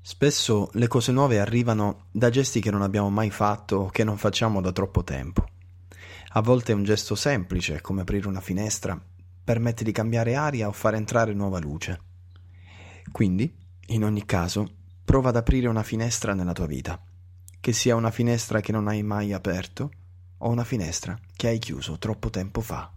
Spesso le cose nuove arrivano da gesti che non abbiamo mai fatto o che non facciamo da troppo tempo. A volte un gesto semplice, come aprire una finestra, permette di cambiare aria o far entrare nuova luce. Quindi, in ogni caso, prova ad aprire una finestra nella tua vita, che sia una finestra che non hai mai aperto o una finestra che hai chiuso troppo tempo fa.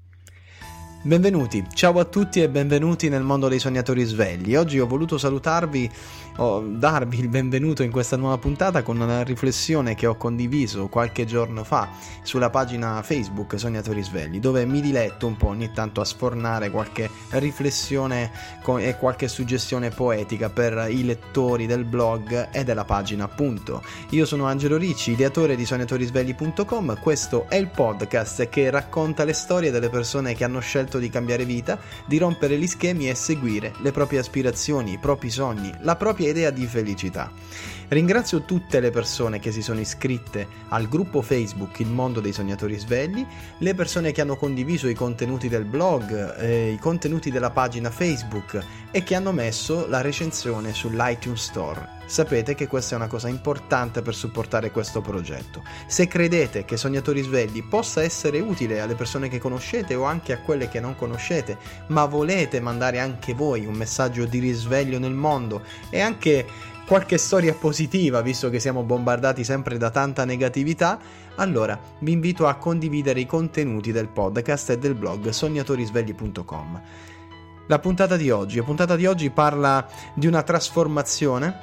Benvenuti, ciao a tutti e benvenuti nel mondo dei sognatori svegli. Oggi ho voluto salutarvi o darvi il benvenuto in questa nuova puntata con una riflessione che ho condiviso qualche giorno fa sulla pagina Facebook Sognatori Svegli, dove mi diletto un po' ogni tanto a sfornare qualche riflessione e qualche suggestione poetica per i lettori del blog e della pagina, appunto. Io sono Angelo Ricci, ideatore di sognatoriSvegli.com. Questo è il podcast che racconta le storie delle persone che hanno scelto di cambiare vita, di rompere gli schemi e seguire le proprie aspirazioni, i propri sogni, la propria idea di felicità. Ringrazio tutte le persone che si sono iscritte al gruppo Facebook Il Mondo dei Sognatori Svegli, le persone che hanno condiviso i contenuti del blog, i contenuti della pagina Facebook e che hanno messo la recensione sull'iTunes Store. Sapete che questa è una cosa importante per supportare questo progetto. Se credete che Sognatori Svegli possa essere utile alle persone che conoscete o anche a quelle che non conoscete, ma volete mandare anche voi un messaggio di risveglio nel mondo e anche qualche storia positiva, visto che siamo bombardati sempre da tanta negatività, allora vi invito a condividere i contenuti del podcast e del blog sognatoriSvegli.com. La puntata di oggi parla di una trasformazione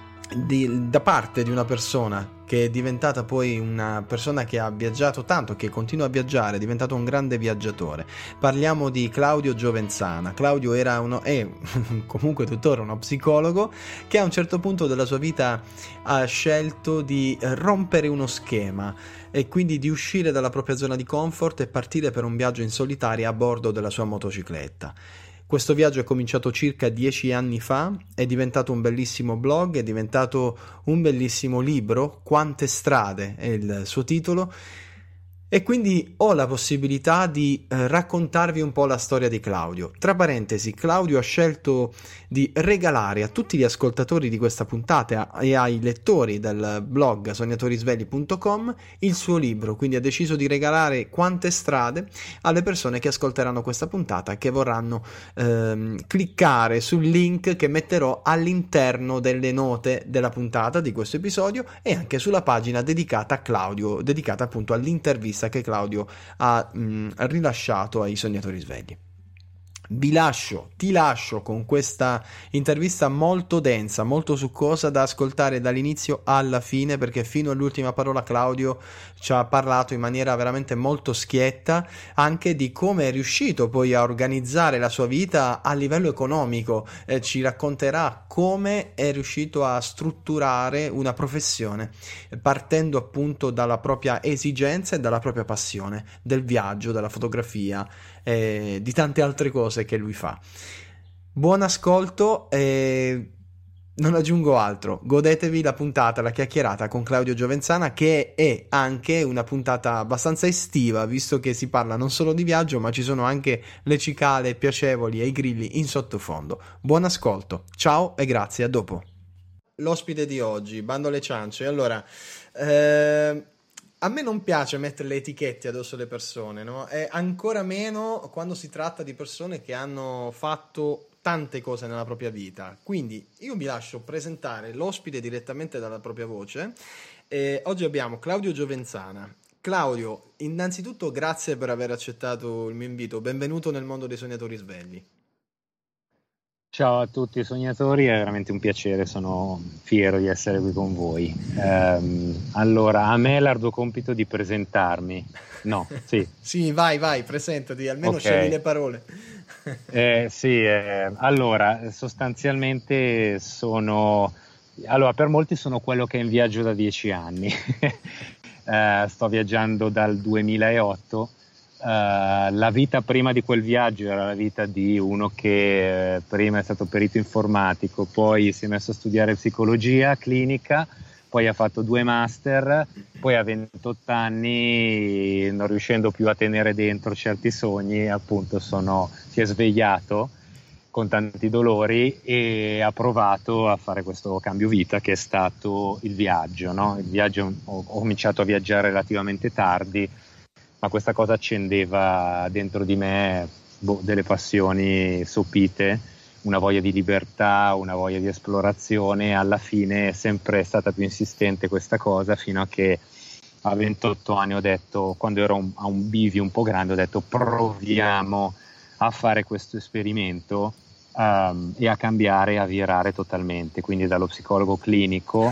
da parte di una persona che è diventata poi una persona che ha viaggiato tanto, che continua a viaggiare, è diventato un grande viaggiatore. Parliamo di Claudio Giovenzana. Claudio è comunque tuttora uno psicologo che a un certo punto della sua vita ha scelto di rompere uno schema e quindi di uscire dalla propria zona di comfort e partire per un viaggio in solitaria a bordo della sua motocicletta. Questo viaggio è cominciato circa 10 anni fa, è diventato un bellissimo blog, è diventato un bellissimo libro, Quante strade è il suo titolo, e quindi ho la possibilità di raccontarvi un po' la storia di Claudio. Tra parentesi, Claudio ha scelto di regalare a tutti gli ascoltatori di questa puntata e ai lettori del blog sognatoriSvegli.com il suo libro, quindi ha deciso di regalare Quante strade alle persone che ascolteranno questa puntata e che vorranno cliccare sul link che metterò all'interno delle note della puntata di questo episodio e anche sulla pagina dedicata a Claudio, dedicata appunto all'intervista che Claudio ha rilasciato ai Sognatori Svegli. Ti lascio con questa intervista molto densa, molto succosa da ascoltare dall'inizio alla fine, perché fino all'ultima parola Claudio ci ha parlato in maniera veramente molto schietta anche di come è riuscito poi a organizzare la sua vita a livello economico. Ci racconterà come è riuscito a strutturare una professione partendo appunto dalla propria esigenza e dalla propria passione del viaggio, della fotografia e di tante altre cose che lui fa. Buon ascolto e non aggiungo altro. Godetevi la puntata, la chiacchierata con Claudio Giovenzana, che è anche una puntata abbastanza estiva, visto che si parla non solo di viaggio, ma ci sono anche le cicale piacevoli e i grilli in sottofondo. Buon ascolto, ciao e grazie, a dopo. L'ospite di oggi, bando alle ciance. Allora, a me non piace mettere le etichette addosso alle persone, no? E ancora meno quando si tratta di persone che hanno fatto tante cose nella propria vita. Quindi io vi lascio presentare l'ospite direttamente dalla propria voce. Oggi abbiamo Claudio Giovenzana. Claudio, innanzitutto grazie per aver accettato il mio invito. Benvenuto nel mondo dei Sognatori Svegli. Ciao a tutti i sognatori, è veramente un piacere, sono fiero di essere qui con voi. Allora, a me è l'arduo compito di presentarmi. No, sì. Sì, vai, presentati, almeno Okay. scegli le parole. Allora, sostanzialmente per molti sono quello che è in viaggio da 10 anni. Sto viaggiando dal 2008. La vita prima di quel viaggio era la vita di uno che prima è stato perito informatico, poi si è messo a studiare psicologia clinica, poi ha fatto 2 master, poi a 28 anni, non riuscendo più a tenere dentro certi sogni, appunto si è svegliato con tanti dolori, e ha provato a fare questo cambio vita che è stato il viaggio, no? Il viaggio, ho cominciato a viaggiare relativamente tardi, ma questa cosa accendeva dentro di me delle passioni sopite, una voglia di libertà, una voglia di esplorazione. Alla fine è sempre stata più insistente questa cosa, fino a che a 28 anni ho detto, quando ero a un bivio un po' grande, ho detto proviamo a fare questo esperimento, e a cambiare, a virare totalmente. Quindi dallo psicologo clinico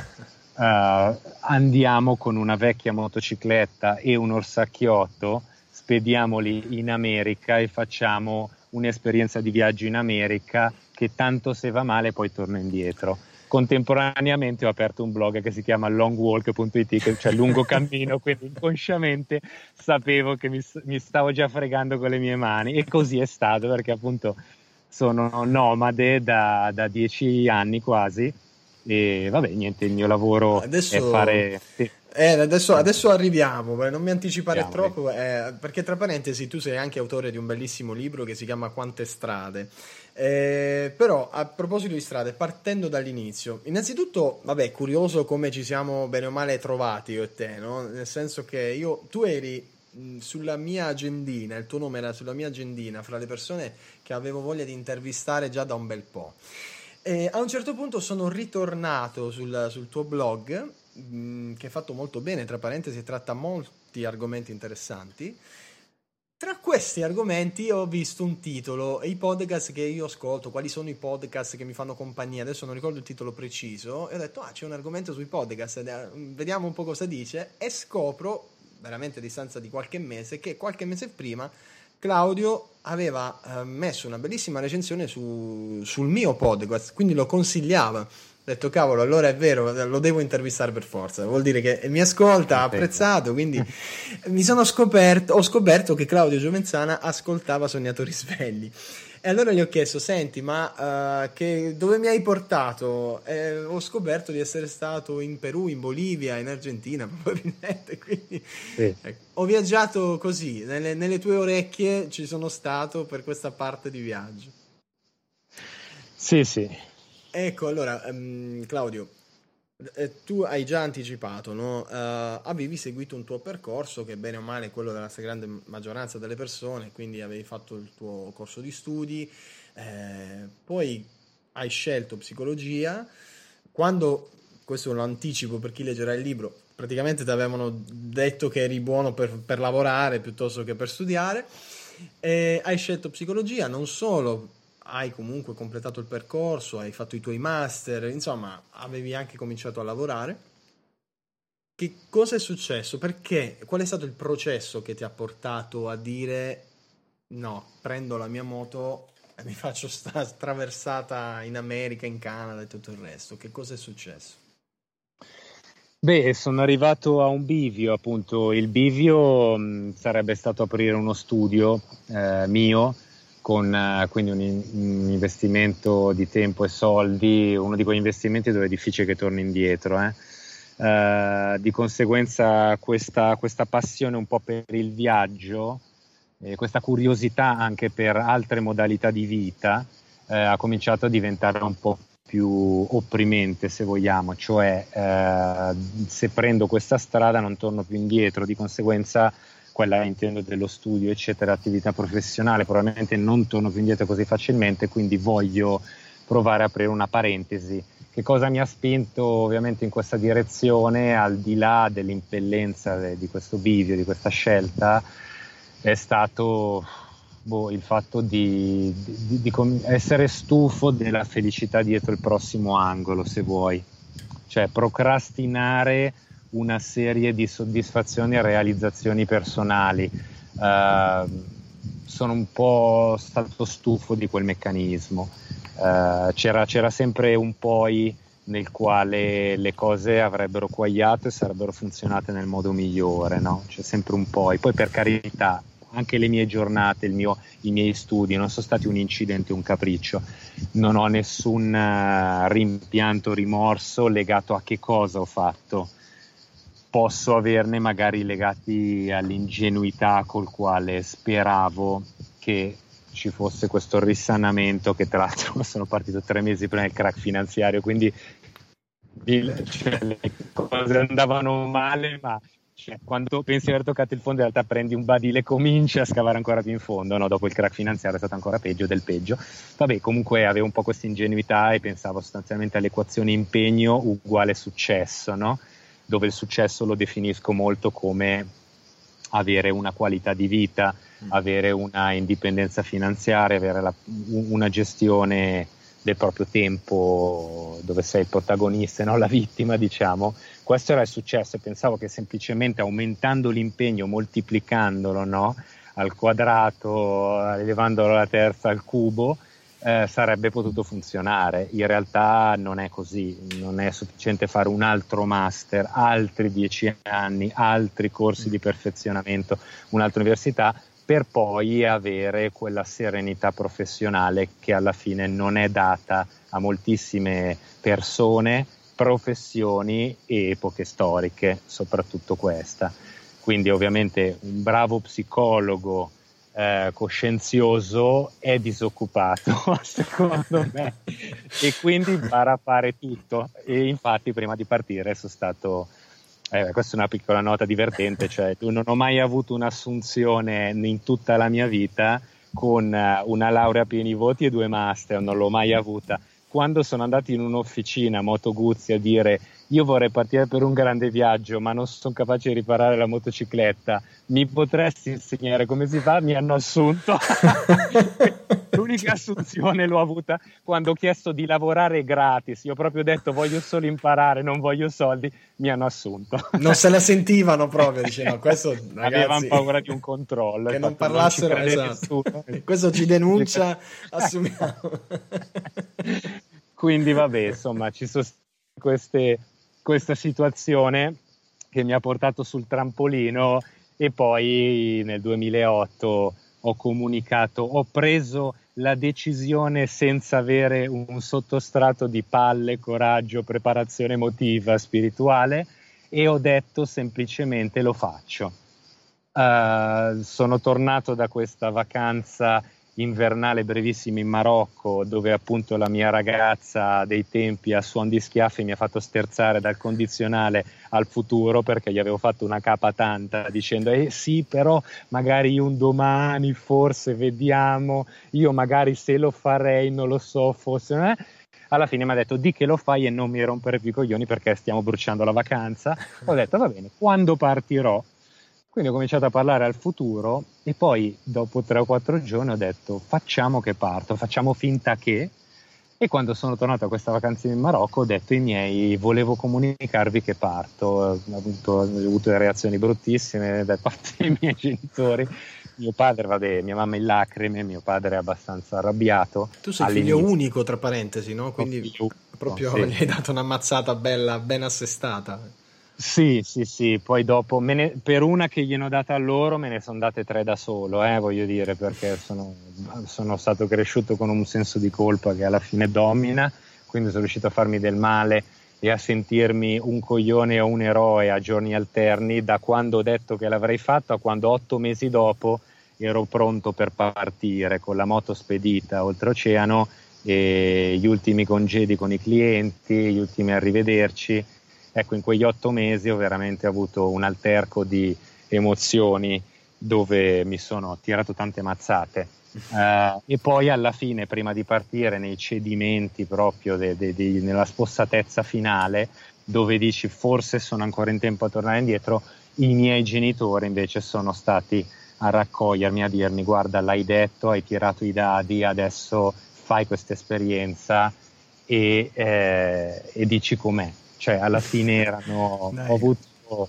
andiamo con una vecchia motocicletta e un orsacchiotto, spediamoli in America e facciamo un'esperienza di viaggio in America, che tanto se va male poi torno indietro. Contemporaneamente ho aperto un blog che si chiama longwalk.it, cioè lungo cammino, quindi inconsciamente sapevo che mi stavo già fregando con le mie mani, e così è stato, perché appunto sono nomade da 10 anni quasi, e vabbè, niente, il mio lavoro è fare... Sì. Adesso arriviamo, non mi anticipare Andiamoli. troppo, perché tra parentesi tu sei anche autore di un bellissimo libro che si chiama Quante strade. Però a proposito di strade, partendo dall'inizio, innanzitutto, vabbè, curioso come ci siamo bene o male trovati io e te, no? Nel senso che tu eri sulla mia agendina, il tuo nome era sulla mia agendina fra le persone che avevo voglia di intervistare già da un bel po'. E a un certo punto sono ritornato sul tuo blog, che è fatto molto bene, tra parentesi tratta molti argomenti interessanti. Tra questi argomenti ho visto un titolo, i podcast che io ascolto, quali sono i podcast che mi fanno compagnia, adesso non ricordo il titolo preciso, e ho detto, c'è un argomento sui podcast, vediamo un po' cosa dice, e scopro, veramente a distanza di qualche mese, che qualche mese prima Claudio aveva messo una bellissima recensione sul mio podcast, quindi lo consigliava. Ho detto, cavolo, allora è vero, lo devo intervistare per forza, vuol dire che mi ascolta, ha apprezzato, quindi ho scoperto che Claudio Giovenzana ascoltava Sognatori Svegli. E allora gli ho chiesto, senti, ma dove mi hai portato? Ho scoperto di essere stato in Perù, in Bolivia, in Argentina, probabilmente, quindi Sì. ecco, ho viaggiato così, nelle tue orecchie ci sono stato per questa parte di viaggio. Sì, sì. Ecco, allora, Claudio, tu hai già anticipato, no? Avevi seguito un tuo percorso che bene o male è quello della stragrande maggioranza delle persone, quindi avevi fatto il tuo corso di studi, poi hai scelto psicologia. Quando, questo lo anticipo per chi leggerà il libro, praticamente ti avevano detto che eri buono per lavorare piuttosto che per studiare, hai scelto psicologia, non solo hai comunque completato il percorso, hai fatto i tuoi master, insomma, avevi anche cominciato a lavorare. Che cosa è successo? Perché? Qual è stato il processo che ti ha portato a dire no, prendo la mia moto e mi faccio sta traversata in America, in Canada e tutto il resto? Che cosa è successo? Beh, sono arrivato a un bivio, appunto. Il bivio sarebbe stato aprire uno studio mio, con quindi un investimento di tempo e soldi, uno di quegli investimenti dove è difficile che torni indietro. Di conseguenza questa passione un po' per il viaggio, questa curiosità anche per altre modalità di vita, ha cominciato a diventare un po' più opprimente, se vogliamo, cioè se prendo questa strada non torno più indietro, di conseguenza quella intendo dello studio eccetera, attività professionale, probabilmente non torno più indietro così facilmente, quindi voglio provare a aprire una parentesi. Che cosa mi ha spinto ovviamente in questa direzione, al di là dell'impellenza di questo bivio, di questa scelta, è stato il fatto di essere stufo della felicità dietro il prossimo angolo, se vuoi, cioè procrastinare una serie di soddisfazioni e realizzazioni personali. Sono un po' stato stufo di quel meccanismo. C'era sempre un poi nel quale le cose avrebbero quagliato e sarebbero funzionate nel modo migliore, no? C'è sempre un poi per carità, anche le mie giornate, i miei studi non sono stati un incidente, un capriccio, non ho nessun rimpianto, rimorso legato a che cosa ho fatto. Posso averne magari legati all'ingenuità col quale speravo che ci fosse questo risanamento, che tra l'altro sono partito 3 mesi prima del crack finanziario, quindi le cose andavano male, ma quando pensi di aver toccato il fondo in realtà prendi un badile e cominci a scavare ancora più in fondo, no? Dopo il crack finanziario è stato ancora peggio del peggio. Vabbè, comunque avevo un po' questa ingenuità e pensavo sostanzialmente all'equazione impegno uguale successo, no? Dove il successo lo definisco molto come avere una qualità di vita, avere una indipendenza finanziaria, avere una gestione del proprio tempo dove sei il protagonista e non la vittima, diciamo. Questo era il successo e pensavo che semplicemente aumentando l'impegno, moltiplicandolo, no? Al quadrato, elevandolo alla terza al cubo, sarebbe potuto funzionare. In realtà non è così, non è sufficiente fare un altro master, altri 10 anni, altri corsi di perfezionamento, un'altra università, per poi avere quella serenità professionale che alla fine non è data a moltissime persone, professioni e epoche storiche, soprattutto questa. Quindi ovviamente un bravo psicologo coscienzioso è disoccupato, secondo me, e quindi impara a fare tutto. E infatti prima di partire sono stato questa è una piccola nota divertente, cioè non ho mai avuto un'assunzione in tutta la mia vita con una laurea a pieni voti e 2 master, non l'ho mai avuta. Quando sono andato in un'officina Moto Guzzi a dire io vorrei partire per un grande viaggio ma non sono capace di riparare la motocicletta, mi potresti insegnare come si fa? Mi hanno assunto. L'unica assunzione l'ho avuta quando ho chiesto di lavorare gratis. Io ho proprio detto voglio solo imparare, non voglio soldi. Mi hanno assunto. Non se la sentivano proprio, dicevano questo, ragazzi, avevano paura di un controllo. Che non parlassero, esatto. Questo ci denuncia, assumiamo. Quindi vabbè, insomma, ci sono questa situazione che mi ha portato sul trampolino e poi nel 2008 ho preso la decisione senza avere un sottostrato di palle, coraggio, preparazione emotiva, spirituale, e ho detto semplicemente lo faccio. Sono tornato da questa vacanza invernale brevissima in Marocco, dove appunto la mia ragazza dei tempi a suon di schiaffi mi ha fatto sterzare dal condizionale al futuro, perché gli avevo fatto una capa tanta dicendo sì, però magari un domani forse vediamo, io magari se lo farei, non lo so, forse alla fine mi ha detto di che lo fai e non mi rompere più i coglioni perché stiamo bruciando la vacanza. Ho detto va bene, quando partirò? Quindi ho cominciato a parlare al futuro e poi dopo 3 o 4 giorni ho detto facciamo che parto, facciamo finta che. E quando sono tornato a questa vacanza in Marocco ho detto ai miei volevo comunicarvi che parto. Ho avuto delle reazioni bruttissime da parte dei miei genitori. Mio padre, vabbè, mia mamma in lacrime, mio padre è abbastanza arrabbiato. Tu sei figlio unico, tra parentesi, no? Quindi proprio sì. Gli hai dato una mazzata bella, ben assestata. Sì, poi dopo per una che gliene ho data a loro me ne sono date 3 da solo, voglio dire, perché sono stato cresciuto con un senso di colpa che alla fine domina, quindi sono riuscito a farmi del male e a sentirmi un coglione o un eroe a giorni alterni, da quando ho detto che l'avrei fatto a quando 8 mesi dopo ero pronto per partire con la moto spedita oltreoceano e gli ultimi congedi con i clienti, gli ultimi arrivederci. Ecco, in quegli 8 mesi ho veramente avuto un alterco di emozioni dove mi sono tirato tante mazzate. E poi alla fine, prima di partire, nei cedimenti proprio nella spossatezza finale, dove dici forse sono ancora in tempo a tornare indietro, i miei genitori invece sono stati a raccogliermi, a dirmi guarda, l'hai detto, hai tirato i dadi, adesso fai questa esperienza e dici com'è. Cioè alla fine ho avuto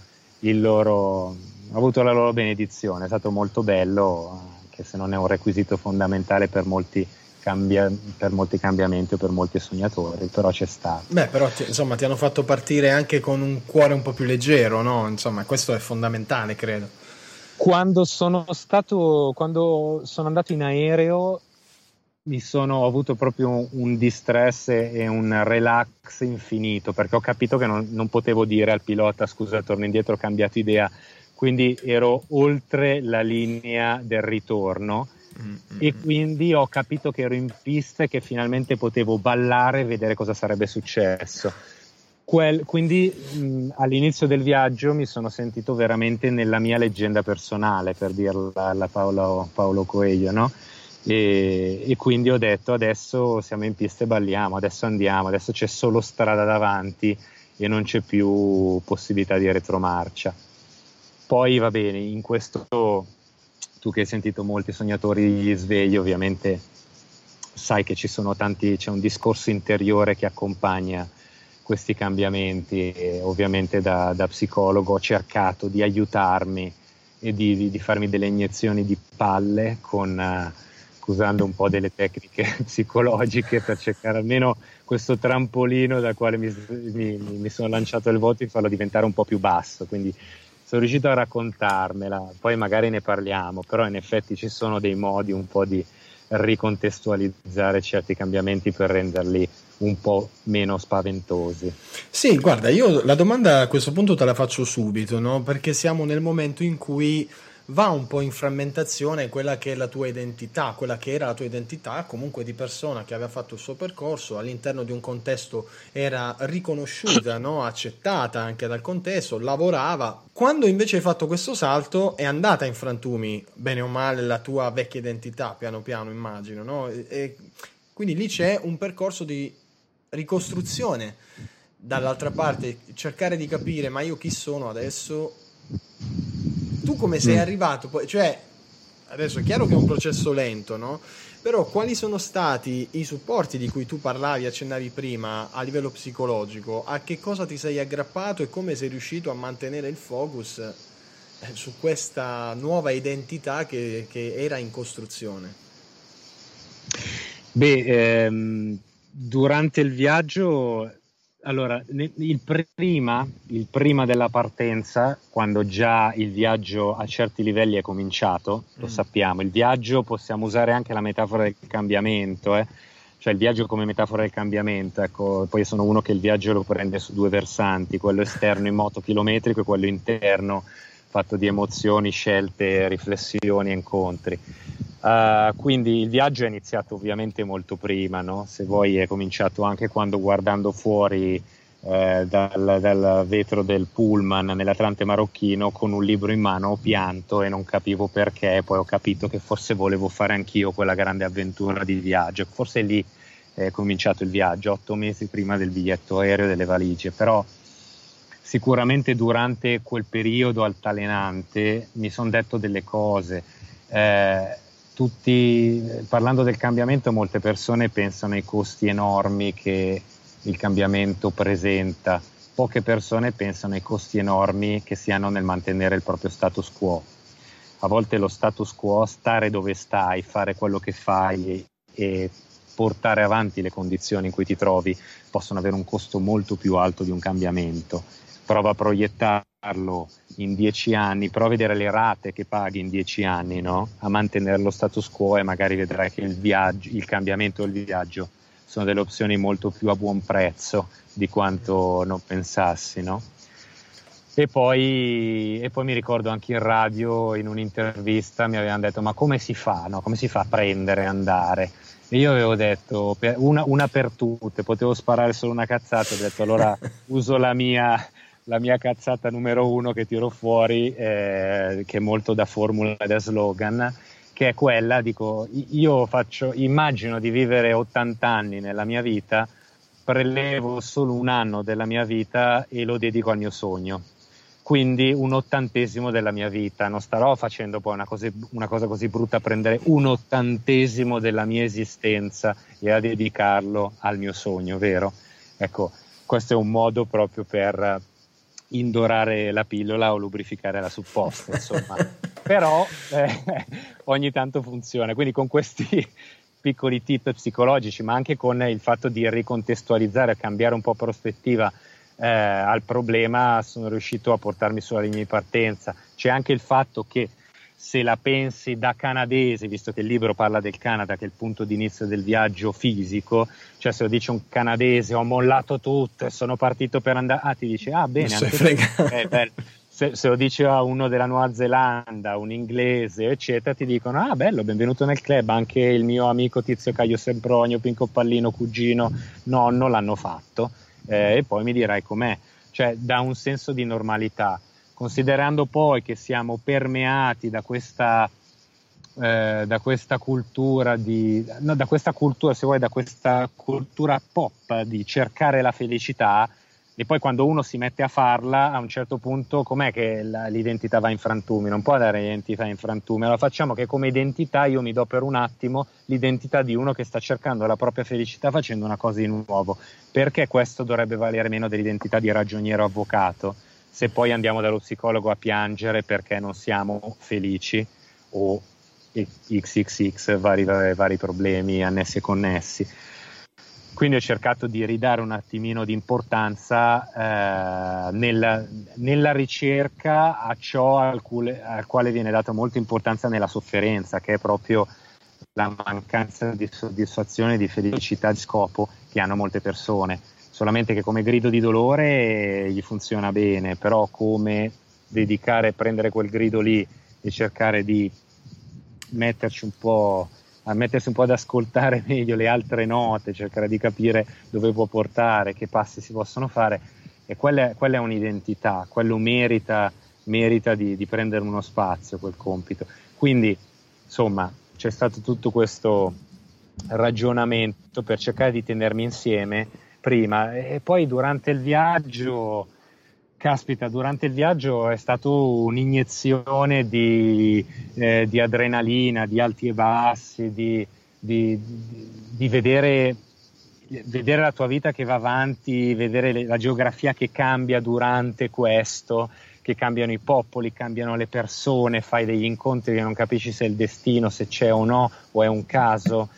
la loro benedizione, è stato molto bello, anche se non è un requisito fondamentale per molti cambiamenti o per molti sognatori, però c'è stato. Beh, però insomma ti hanno fatto partire anche con un cuore un po' più leggero, no? Insomma, questo è fondamentale, credo. Quando sono andato in aereo ho avuto proprio un distress e un relax infinito, perché ho capito che non potevo dire al pilota scusa, torno indietro, ho cambiato idea, quindi ero oltre la linea del ritorno e quindi ho capito che ero in pista e che finalmente potevo ballare e vedere cosa sarebbe successo. Quindi all'inizio del viaggio mi sono sentito veramente nella mia leggenda personale, per dirla alla Paolo Coelho, no? E quindi ho detto: adesso siamo in pista e balliamo, adesso andiamo, adesso c'è solo strada davanti e non c'è più possibilità di retromarcia. Poi va bene, in questo, tu che hai sentito molti sognatori svegli, ovviamente sai che c'è un discorso interiore che accompagna questi cambiamenti, e ovviamente da psicologo ho cercato di aiutarmi e di farmi delle iniezioni di palle usando un po' delle tecniche psicologiche per cercare almeno questo trampolino dal quale mi sono lanciato il voto, e farlo diventare un po' più basso. Quindi sono riuscito a raccontarmela, poi magari ne parliamo, però in effetti ci sono dei modi un po' di ricontestualizzare certi cambiamenti per renderli un po' meno spaventosi. Sì, guarda, io la domanda a questo punto te la faccio subito, no? Perché siamo nel momento in cui va un po' in frammentazione quella che è la tua identità, quella che era la tua identità comunque di persona che aveva fatto il suo percorso all'interno di un contesto, era riconosciuta, no? Accettata anche dal contesto, lavorava. Quando invece hai fatto questo salto è andata in frantumi, bene o male, la tua vecchia identità, piano piano immagino, no? E quindi lì c'è un percorso di ricostruzione. Dall'altra parte cercare di capire: ma io chi sono adesso? Tu come sei arrivato? Cioè, adesso è chiaro che è un processo lento, no? Però quali sono stati i supporti di cui tu parlavi, accennavi prima, a livello psicologico? A che cosa ti sei aggrappato e come sei riuscito a mantenere il focus su questa nuova identità che era in costruzione? Durante il viaggio, allora, il prima della partenza, quando già il viaggio a certi livelli è cominciato, lo sappiamo, il viaggio possiamo usare anche la metafora del cambiamento, cioè il viaggio come metafora del cambiamento, ecco. Poi sono uno che il viaggio lo prende su due versanti, quello esterno in moto chilometrico e quello interno fatto di emozioni, scelte, riflessioni e incontri. Quindi il viaggio è iniziato ovviamente molto prima, no? Se vuoi è cominciato anche quando, guardando fuori dal vetro del pullman nell'Atlante marocchino con un libro in mano ho pianto e non capivo perché, poi ho capito che forse volevo fare anch'io quella grande avventura di viaggio. Forse lì è cominciato il viaggio, 8 mesi prima del biglietto aereo e delle valigie, però sicuramente durante quel periodo altalenante mi sono detto delle cose. Parlando del cambiamento, molte persone pensano ai costi enormi che il cambiamento presenta, poche persone pensano ai costi enormi che si hanno nel mantenere il proprio status quo. A volte lo status quo, stare dove stai, fare quello che fai e portare avanti le condizioni in cui ti trovi, possono avere un costo molto più alto di un cambiamento. Prova a proiettarlo in 10 anni, prova a vedere le rate che paghi in 10 anni, no? A mantenere lo status quo, e magari vedrai che il cambiamento del viaggio sono delle opzioni molto più a buon prezzo di quanto non pensassi, no? E poi mi ricordo anche in radio, in un'intervista, mi avevano detto: ma come si fa, no? Come si fa a prendere e andare? E io avevo detto, una per tutte, potevo sparare solo una cazzata, ho detto allora uso la mia cazzata numero 1 che tiro fuori, che è molto da formula e da slogan, che è quella, dico, io immagino di vivere 80 anni nella mia vita, prelevo solo un anno della mia vita e lo dedico al mio sogno. Quindi un 80° della mia vita, non starò facendo poi una cosa così brutta, prendere un 80° della mia esistenza e a dedicarlo al mio sogno, vero? Ecco, questo è un modo proprio per indorare la pillola o lubrificare la supposta, insomma. Però ogni tanto funziona, quindi con questi piccoli tip psicologici, ma anche con il fatto di ricontestualizzare, cambiare un po' prospettiva al problema, sono riuscito a portarmi sulla linea di partenza. C'è anche il fatto che, se la pensi da canadese, visto che il libro parla del Canada, che è il punto di inizio del viaggio fisico, cioè se lo dice un canadese: ho mollato tutto e sono partito per andare, ti dice bene, anche bello. se lo dice a uno della Nuova Zelanda, un inglese, eccetera, ti dicono: ah, bello, benvenuto nel club, anche il mio amico Tizio Caio Sempronio, Pinco Pallino, cugino, nonno l'hanno fatto, e poi mi dirai com'è. Cioè, dà un senso di normalità, considerando poi che siamo permeati da questa cultura da questa cultura, se vuoi, da questa cultura pop di cercare la felicità, e poi quando uno si mette a farla, a un certo punto com'è che l'identità va in frantumi? Non può dare identità in frantumi. Allora facciamo che come identità io mi do per un attimo l'identità di uno che sta cercando la propria felicità facendo una cosa di nuovo. Perché questo dovrebbe valere meno dell'identità di ragioniero avvocato, se poi andiamo dallo psicologo a piangere perché non siamo felici o XXX vari problemi annessi e connessi. Quindi ho cercato di ridare un attimino di importanza nella ricerca a ciò al quale viene data molta importanza nella sofferenza, che è proprio la mancanza di soddisfazione, di felicità, di scopo che hanno molte persone. Solamente che come grido di dolore gli funziona bene, però come prendere quel grido lì e cercare di mettersi un po' ad ascoltare meglio le altre note, cercare di capire dove può portare, che passi si possono fare, e quella è un'identità, quello merita di prendere uno spazio, quel compito. Quindi insomma c'è stato tutto questo ragionamento per cercare di tenermi insieme prima, e poi durante il viaggio è stato un'iniezione di adrenalina, di alti e bassi, di vedere la tua vita che va avanti, vedere la geografia che cambia durante questo, che cambiano i popoli, cambiano le persone, fai degli incontri che non capisci se è il destino, se c'è o no, o è un caso.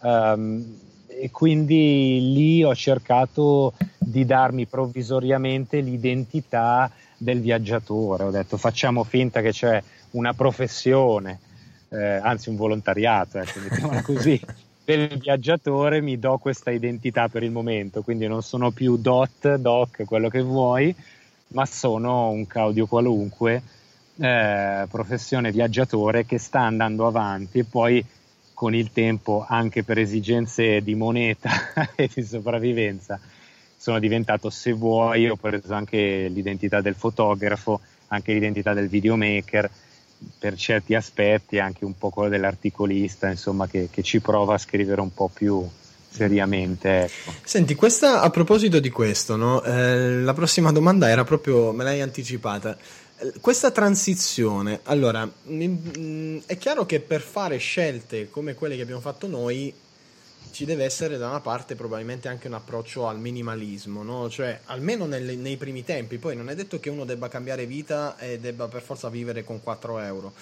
E quindi lì ho cercato di darmi provvisoriamente l'identità del viaggiatore. Ho detto: facciamo finta che c'è una professione, anzi un volontariato, mettiamola così, del viaggiatore, mi do questa identità per il momento, quindi non sono più doc, quello che vuoi, ma sono un Claudio qualunque, professione viaggiatore che sta andando avanti, e poi con il tempo, anche per esigenze di moneta e di sopravvivenza, sono diventato, se vuoi, ho preso anche l'identità del fotografo, anche l'identità del videomaker, per certi aspetti anche un po' quello dell'articolista, insomma, che ci prova a scrivere un po' più seriamente, ecco. Senti, a proposito di questo, no? La prossima domanda era proprio, me l'hai anticipata. Questa transizione, allora, è chiaro che per fare scelte come quelle che abbiamo fatto noi ci deve essere da una parte probabilmente anche un approccio al minimalismo, no? Cioè, almeno nei primi tempi. Poi non è detto che uno debba cambiare vita e debba per forza vivere con 4 euro.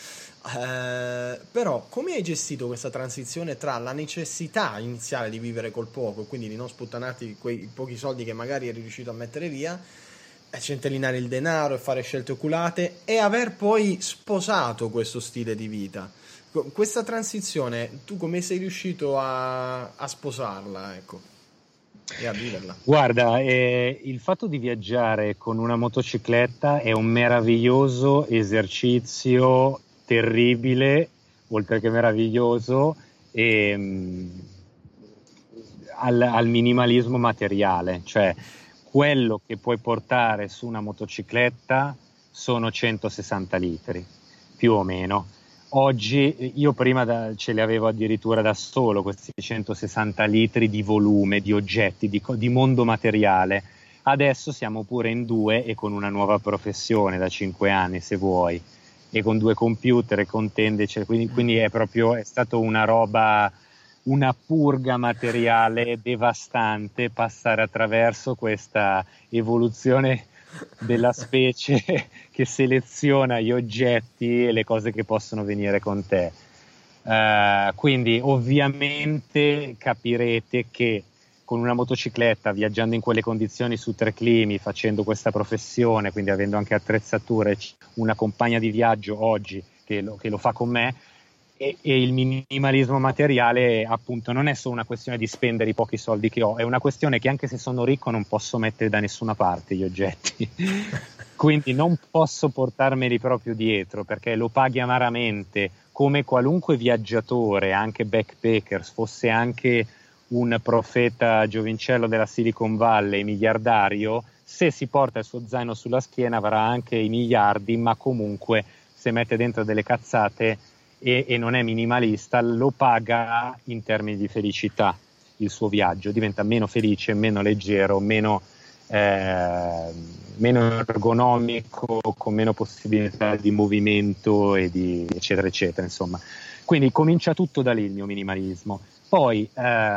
Però come hai gestito questa transizione tra la necessità iniziale di vivere col poco, quindi di non sputtanarti quei pochi soldi che magari eri riuscito a mettere via, e centellinare il denaro e fare scelte oculate, e aver poi sposato questo stile di vita? Questa transizione, tu come sei riuscito a sposarla, ecco, e a viverla? Guarda, il fatto di viaggiare con una motocicletta è un meraviglioso esercizio, terribile, oltre che meraviglioso, al minimalismo materiale. Cioè, quello che puoi portare su una motocicletta sono 160 litri, più o meno. Oggi, io prima ce li avevo addirittura da solo, questi 160 litri di volume, di oggetti, di mondo materiale. Adesso siamo pure in 2 e con una nuova professione da 5 anni, se vuoi, e con 2 computer e con tende, quindi è stato una roba, una purga materiale devastante, passare attraverso questa evoluzione della specie che seleziona gli oggetti e le cose che possono venire con te. Quindi ovviamente capirete che con una motocicletta, viaggiando in quelle condizioni su 3 climi, facendo questa professione, quindi avendo anche attrezzature, una compagna di viaggio oggi che lo fa con me, e il minimalismo materiale, appunto, non è solo una questione di spendere i pochi soldi che ho, è una questione che anche se sono ricco non posso mettere da nessuna parte gli oggetti. Quindi non posso portarmeli proprio dietro, perché lo paghi amaramente, come qualunque viaggiatore, anche backpackers, fosse anche un profeta giovincello della Silicon Valley, miliardario, se si porta il suo zaino sulla schiena avrà anche i miliardi, ma comunque se mette dentro delle cazzate e non è minimalista, lo paga in termini di felicità. Il suo viaggio diventa meno felice, meno leggero, meno ergonomico, con meno possibilità di movimento e di eccetera eccetera, insomma. Quindi comincia tutto da lì il mio minimalismo. Poi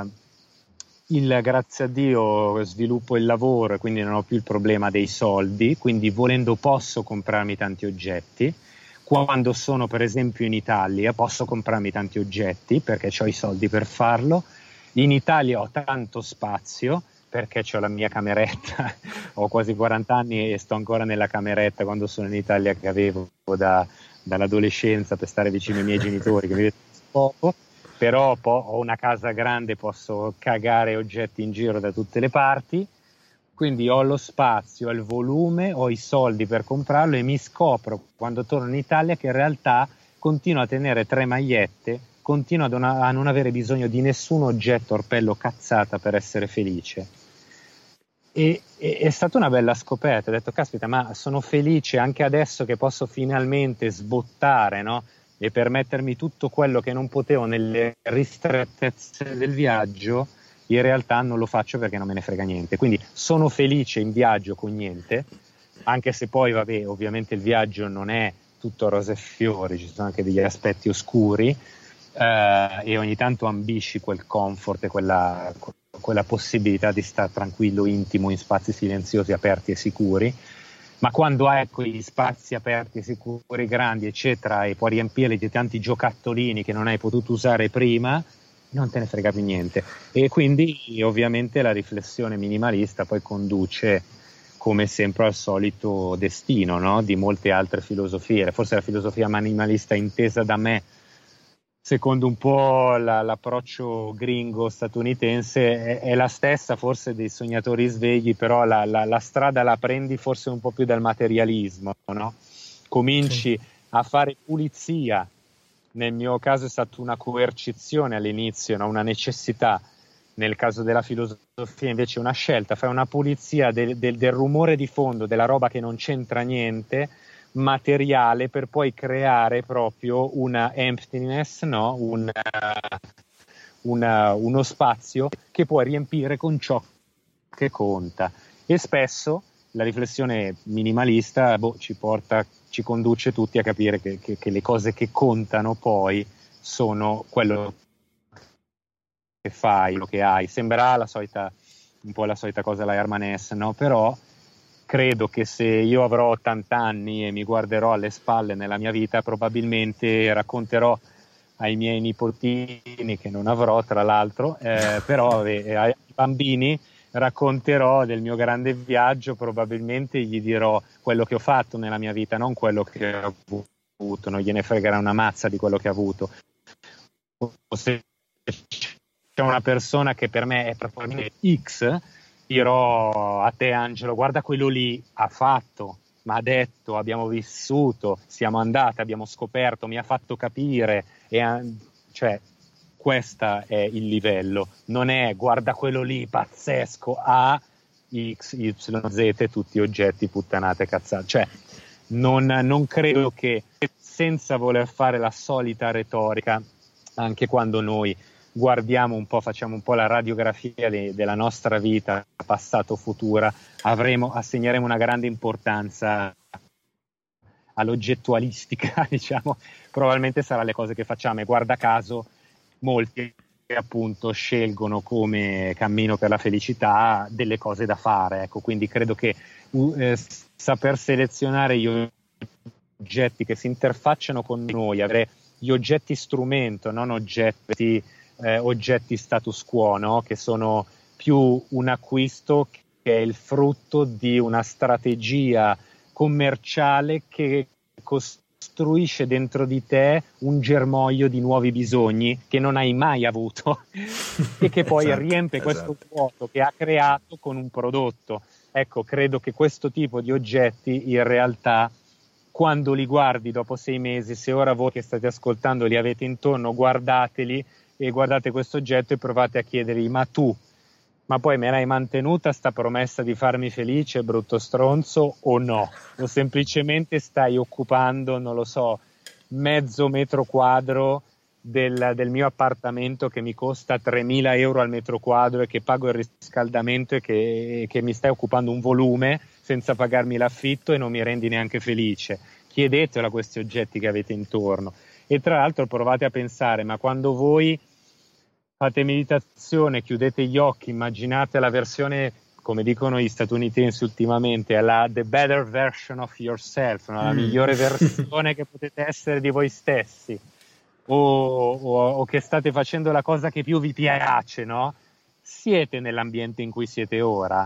grazie a Dio sviluppo il lavoro e quindi non ho più il problema dei soldi, quindi volendo posso comprarmi tanti oggetti. Quando sono per esempio in Italia posso comprarmi tanti oggetti perché ho i soldi per farlo. In Italia ho tanto spazio perché ho la mia cameretta, ho quasi 40 anni e sto ancora nella cameretta quando sono in Italia che avevo dall'adolescenza per stare vicino ai miei genitori che mi vedono poco, però ho una casa grande, posso cagare oggetti in giro da tutte le parti, quindi ho lo spazio, ho il volume, ho i soldi per comprarlo e mi scopro quando torno in Italia che in realtà continuo a tenere 3 magliette, continuo a non avere bisogno di nessun oggetto, orpello, cazzata per essere felice. E è stata una bella scoperta, ho detto caspita, ma sono felice anche adesso che posso finalmente sbottare, no? E permettermi tutto quello che non potevo nelle ristrettezze del viaggio, in realtà non lo faccio perché non me ne frega niente, quindi sono felice in viaggio con niente, anche se poi vabbè, ovviamente il viaggio non è tutto rose e fiori, ci sono anche degli aspetti oscuri, e ogni tanto ambisci quel comfort e quella possibilità di stare tranquillo, intimo, in spazi silenziosi, aperti e sicuri. Ma quando hai quegli spazi aperti e sicuri, grandi, eccetera, e puoi riempirli di tanti giocattolini che non hai potuto usare prima, non te ne frega più niente. E quindi ovviamente la riflessione minimalista poi conduce come sempre al solito destino, no? Di molte altre filosofie. Forse la filosofia minimalista intesa da me secondo un po' l'approccio gringo statunitense è la stessa forse dei sognatori svegli, però la strada la prendi forse un po' più dal materialismo, no? Cominci a fare pulizia, nel mio caso è stata una coercizione all'inizio, no? Una necessità, nel caso della filosofia invece una scelta, fai una pulizia del rumore di fondo, della roba che non c'entra niente, materiale, per poi creare proprio una emptiness, no? Uno spazio che puoi riempire con ciò che conta. E spesso la riflessione minimalista ci conduce tutti a capire che le cose che contano poi sono quello che fai, quello che hai. Sembra un po' la solita cosa la Hermanès, no? Però credo che se io avrò 80 anni e mi guarderò alle spalle nella mia vita, probabilmente racconterò ai miei nipotini, che non avrò tra l'altro, però ai bambini racconterò del mio grande viaggio, probabilmente gli dirò quello che ho fatto nella mia vita, non quello che ho avuto, non gliene fregherà una mazza di quello che ho avuto. O se c'è una persona che per me è probabilmente X, dirò a te Angelo, guarda quello lì, ha fatto, mi ha detto, abbiamo vissuto, siamo andati, abbiamo scoperto, mi ha fatto capire, cioè questo è il livello, non è guarda quello lì pazzesco, A, X, Y, Z, tutti oggetti, puttanate, cazzate, cioè non credo che, senza voler fare la solita retorica, anche quando noi guardiamo un po', facciamo un po' la radiografia della nostra vita, passato, futura, assegneremo una grande importanza all'oggettualistica, diciamo, probabilmente sarà le cose che facciamo, e guarda caso molti appunto scelgono come cammino per la felicità delle cose da fare, ecco, quindi credo che saper selezionare gli oggetti che si interfacciano con noi, avere gli oggetti strumento, non oggetti status quo, no? Che sono più un acquisto che è il frutto di una strategia commerciale che costruisce dentro di te un germoglio di nuovi bisogni che non hai mai avuto e che poi riempie questo vuoto che ha creato con un prodotto. Ecco, credo che questo tipo di oggetti in realtà, quando li guardi dopo 6 mesi, se ora voi che state ascoltando li avete intorno, guardateli e guardate questo oggetto e provate a chiedergli: ma poi me l'hai mantenuta sta promessa di farmi felice, brutto stronzo, o no? O semplicemente stai occupando, non lo so, mezzo metro quadro del mio appartamento che mi costa 3.000 euro al metro quadro e che pago il riscaldamento e che mi stai occupando un volume senza pagarmi l'affitto e non mi rendi neanche felice. Chiedetelo a questi oggetti che avete intorno. E tra l'altro provate a pensare, ma quando voi fate meditazione, chiudete gli occhi, immaginate la versione, come dicono gli statunitensi ultimamente, la the better version of yourself, no? La migliore versione che potete essere di voi stessi, o che state facendo la cosa che più vi piace, no? Siete nell'ambiente in cui siete ora?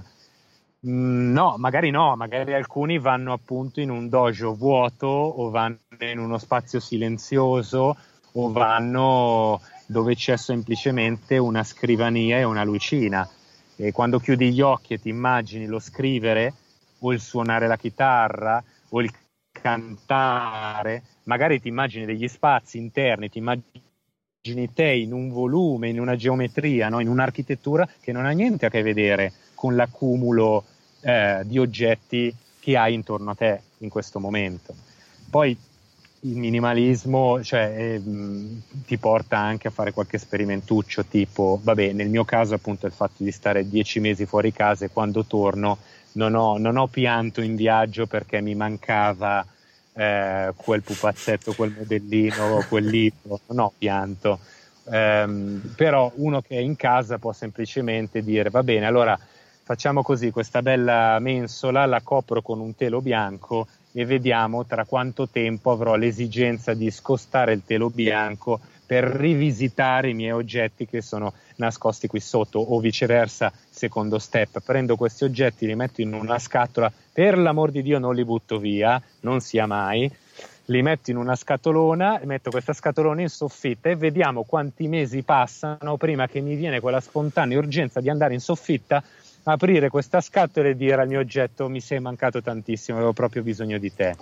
No, magari alcuni vanno appunto in un dojo vuoto o vanno in uno spazio silenzioso o vanno dove c'è semplicemente una scrivania e una lucina, e quando chiudi gli occhi e ti immagini lo scrivere o il suonare la chitarra o il cantare, magari ti immagini degli spazi interni, ti immagini te in un volume, in una geometria, no? In un'architettura che non ha niente a che vedere con l'accumulo di oggetti che hai intorno a te in questo momento. Poi il minimalismo, cioè, ti porta anche a fare qualche sperimentuccio, tipo, vabbè, nel mio caso appunto il fatto di stare 10 mesi fuori casa e quando torno non ho pianto in viaggio perché mi mancava quel pupazzetto, quel modellino, quel libro, non ho pianto. Però uno che è in casa può semplicemente dire: va bene, allora facciamo così, questa bella mensola la copro con un telo bianco e vediamo tra quanto tempo avrò l'esigenza di scostare il telo bianco per rivisitare i miei oggetti che sono nascosti qui sotto, o viceversa, secondo step, prendo questi oggetti, li metto in una scatola, per l'amor di Dio non li butto via, non sia mai, li metto in una scatolona, metto questa scatolona in soffitta e vediamo quanti mesi passano prima che mi viene quella spontanea urgenza di andare in soffitta, aprire questa scatola e dire al mio oggetto: mi sei mancato tantissimo, avevo proprio bisogno di te.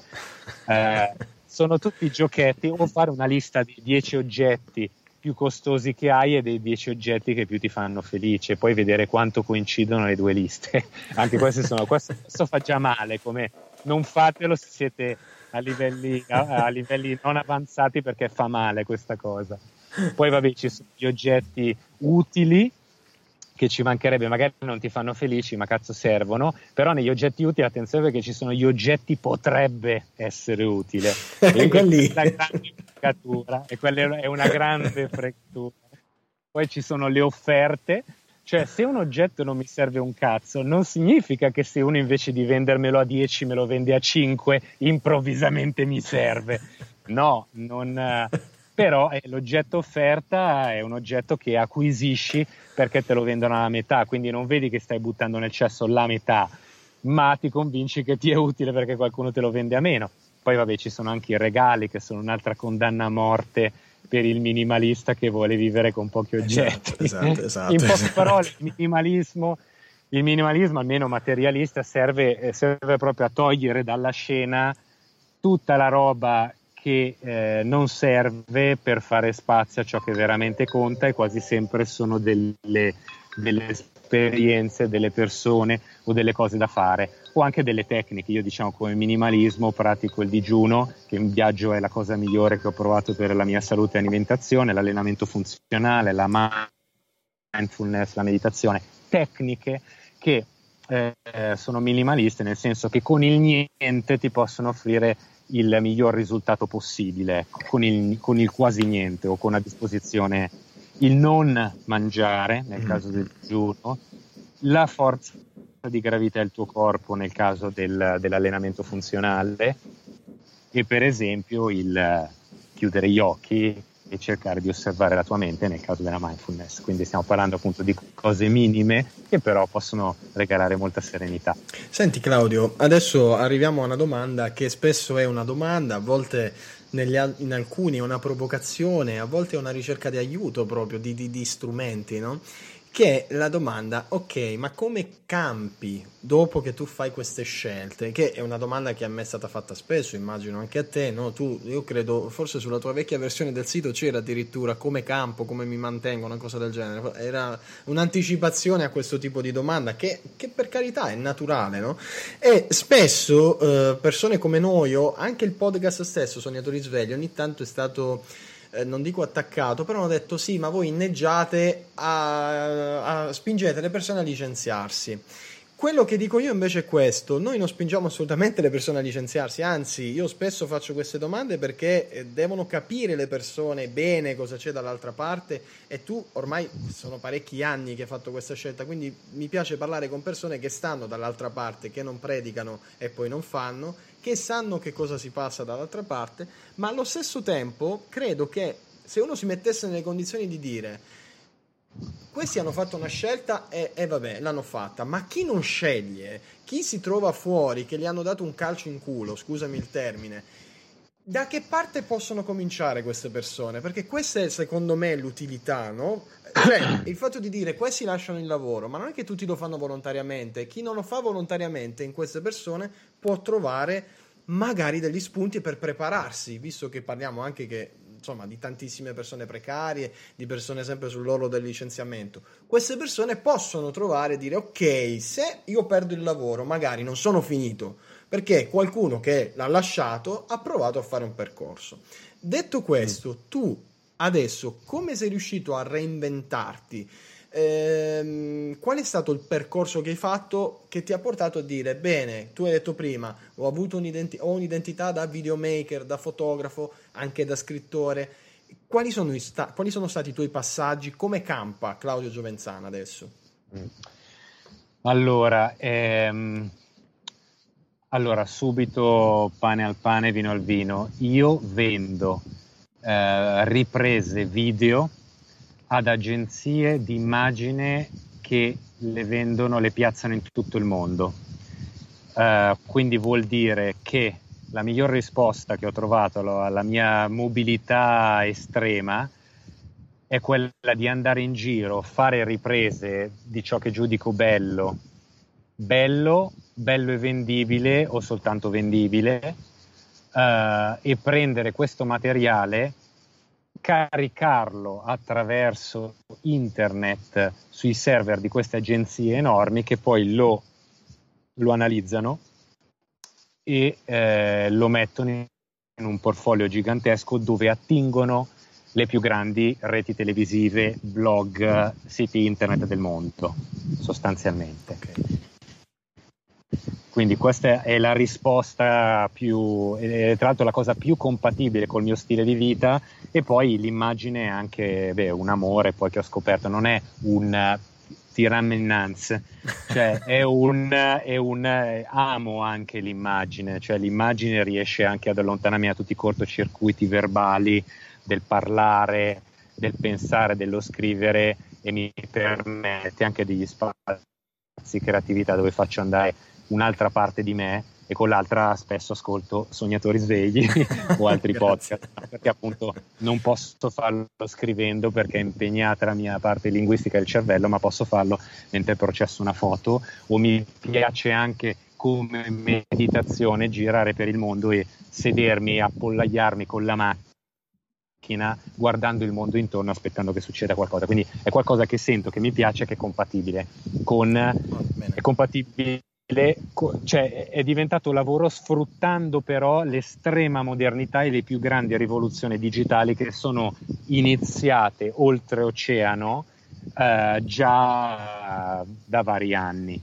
Sono tutti giochetti, o fare una lista di 10 oggetti più costosi che hai e dei 10 oggetti che più ti fanno felice, poi vedere quanto coincidono le due liste. Anche questo fa già male, come non fatelo se siete a livelli non avanzati, perché fa male questa cosa. Poi vabbè, ci sono gli oggetti utili che ci mancherebbe, magari non ti fanno felici, ma cazzo servono. Però negli oggetti utili, attenzione, perché ci sono gli oggetti potrebbe essere utile e quelli... quella è grande fregatura, e quella è una grande fregatura. Poi ci sono le offerte, cioè se un oggetto non mi serve un cazzo non significa che se uno invece di vendermelo a 10 me lo vende a 5 improvvisamente mi serve. No, non... Però l'oggetto offerta è un oggetto che acquisisci perché te lo vendono alla metà, quindi non vedi che stai buttando nel cesso la metà, ma ti convinci che ti è utile perché qualcuno te lo vende a meno. Poi vabbè, ci sono anche i regali, che sono un'altra condanna a morte per il minimalista che vuole vivere con pochi oggetti. Esatto. In poche parole, il minimalismo, almeno materialista, serve proprio a togliere dalla scena tutta la roba che non serve per fare spazio a ciò che veramente conta, e quasi sempre sono delle esperienze, delle persone o delle cose da fare, o anche delle tecniche. Io, diciamo, come minimalismo pratico il digiuno, che in viaggio è la cosa migliore che ho provato per la mia salute e alimentazione, l'allenamento funzionale, la mindfulness, la meditazione, tecniche che sono minimaliste, nel senso che con il niente ti possono offrire il miglior risultato possibile, ecco, con il quasi niente, o con a disposizione il non mangiare nel caso del digiuno, la forza di gravità del tuo corpo nel caso dell'allenamento funzionale, e per esempio il chiudere gli occhi e cercare di osservare la tua mente nel caso della mindfulness. Quindi stiamo parlando appunto di cose minime che però possono regalare molta serenità. Senti Claudio, adesso arriviamo a una domanda che spesso è una domanda, a volte in alcuni è una provocazione, a volte è una ricerca di aiuto proprio, di strumenti, no? che è la domanda, ok, ma come campi dopo che tu fai queste scelte? Che è una domanda che a me è stata fatta spesso, immagino anche a te, no? Io credo, forse sulla tua vecchia versione del sito c'era addirittura come campo, come mi mantengo, una cosa del genere. Era un'anticipazione a questo tipo di domanda che per carità è naturale, no? E spesso persone come noi, o anche il podcast stesso, Sognatori Svegli, ogni tanto è stato... non dico attaccato, però hanno detto sì, ma voi inneggiate spingete le persone a licenziarsi. Quello che dico io invece è questo: noi non spingiamo assolutamente le persone a licenziarsi, anzi io spesso faccio queste domande perché devono capire le persone bene cosa c'è dall'altra parte, e tu ormai sono parecchi anni che hai fatto questa scelta, quindi mi piace parlare con persone che stanno dall'altra parte, che non predicano e poi non fanno, che sanno che cosa si passa dall'altra parte, ma allo stesso tempo credo che se uno si mettesse nelle condizioni di dire questi hanno fatto una scelta e vabbè, l'hanno fatta, ma chi non sceglie, chi si trova fuori, che gli hanno dato un calcio in culo, scusami il termine, da che parte possono cominciare queste persone? Perché questa è secondo me l'utilità, no? Cioè, il fatto di dire questi lasciano il lavoro, ma non è che tutti lo fanno volontariamente, chi non lo fa volontariamente in queste persone può trovare magari degli spunti per prepararsi, visto che parliamo anche che insomma di tantissime persone precarie, di persone sempre sull'orlo del licenziamento. Queste persone possono trovare e dire ok, se io perdo il lavoro magari non sono finito, perché qualcuno che l'ha lasciato ha provato a fare un percorso. Detto questo, tu adesso come sei riuscito a reinventarti? Qual è stato il percorso che hai fatto che ti ha portato a dire bene, tu hai detto prima ho avuto un'identità da videomaker, da fotografo, anche da scrittore. Quali sono stati i tuoi passaggi? Come campa Claudio Giovenzana adesso? Allora subito pane al pane, vino al vino. Io vendo riprese video ad agenzie di immagine che le vendono, le piazzano in tutto il mondo. Quindi vuol dire che la miglior risposta che ho trovato alla mia mobilità estrema è quella di andare in giro, fare riprese di ciò che giudico bello e vendibile o soltanto vendibile, e prendere questo materiale, caricarlo attraverso internet sui server di queste agenzie enormi che poi lo analizzano e lo mettono in un portfolio gigantesco dove attingono le più grandi reti televisive, blog, siti internet del mondo, sostanzialmente. Okay. Quindi questa è la risposta più, tra l'altro la cosa più compatibile col mio stile di vita, e poi l'immagine è anche un amore poi che ho scoperto, non è un tiramenanze, cioè amo anche l'immagine, cioè l'immagine riesce anche ad allontanarmi da tutti i cortocircuiti verbali del parlare, del pensare, dello scrivere, e mi permette anche degli spazi creatività dove faccio andare un'altra parte di me, e con l'altra spesso ascolto Sognatori Svegli o altri podcast, perché appunto non posso farlo scrivendo perché è impegnata la mia parte linguistica del cervello, ma posso farlo mentre processo una foto, o mi piace anche come meditazione girare per il mondo e sedermi, appollaiarmi con la macchina guardando il mondo intorno, aspettando che succeda qualcosa. Quindi è qualcosa che sento, che mi piace, che è compatibile cioè è diventato lavoro sfruttando però l'estrema modernità e le più grandi rivoluzioni digitali che sono iniziate oltreoceano già da vari anni.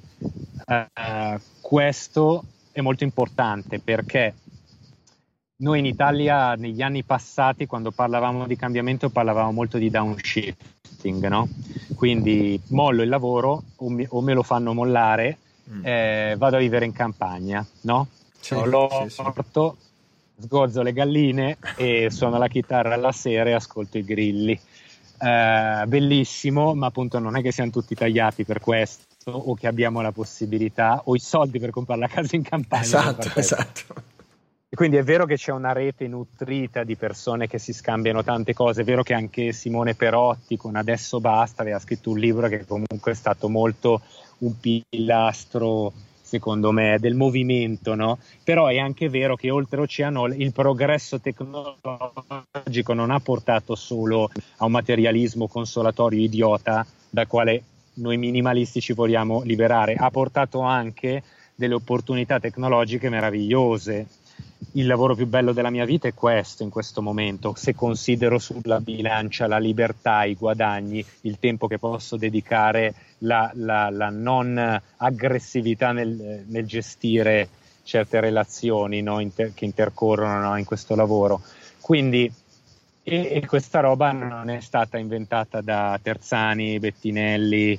Questo è molto importante perché noi in Italia negli anni passati, quando parlavamo di cambiamento, parlavamo molto di downshifting, no? Quindi mollo il lavoro o me lo fanno mollare, vado a vivere in campagna, no? Sì, ho l'orto, sgozzo le galline e suono la chitarra alla sera e ascolto i grilli. Bellissimo, ma appunto non è che siamo tutti tagliati per questo, o che abbiamo la possibilità o i soldi per comprare la casa in campagna. Esatto. E quindi è vero che c'è una rete nutrita di persone che si scambiano tante cose, è vero che anche Simone Perotti con Adesso Basta aveva scritto un libro che comunque è stato molto un pilastro, secondo me, del movimento, no? Però è anche vero che oltreoceano il progresso tecnologico non ha portato solo a un materialismo consolatorio idiota dal quale noi minimalisti ci vogliamo liberare, ha portato anche delle opportunità tecnologiche meravigliose. Il lavoro più bello della mia vita è questo, in questo momento, se considero sulla bilancia la libertà, i guadagni, il tempo che posso dedicare, la non aggressività nel gestire certe relazioni, no, che intercorrono, no, in questo lavoro. Quindi, e questa roba non è stata inventata da Terzani, Bettinelli,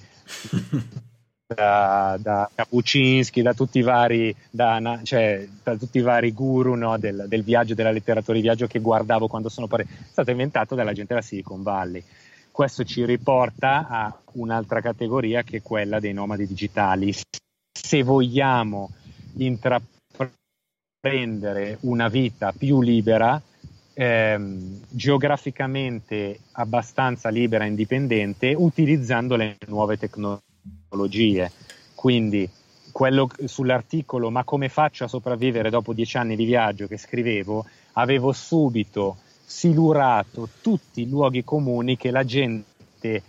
da Kapuscinski, da tutti i vari, da tutti i vari guru, no, del viaggio, della letteratura di viaggio che guardavo quando sono è stato inventato dalla gente della Silicon Valley. Questo ci riporta a un'altra categoria che è quella dei nomadi digitali. Se vogliamo intraprendere una vita più libera, geograficamente abbastanza libera e indipendente, utilizzando le nuove tecnologie. Quindi quello sull'articolo "Ma come faccio a sopravvivere dopo 10 anni di viaggio" che scrivevo, avevo subito silurato tutti i luoghi comuni che la gente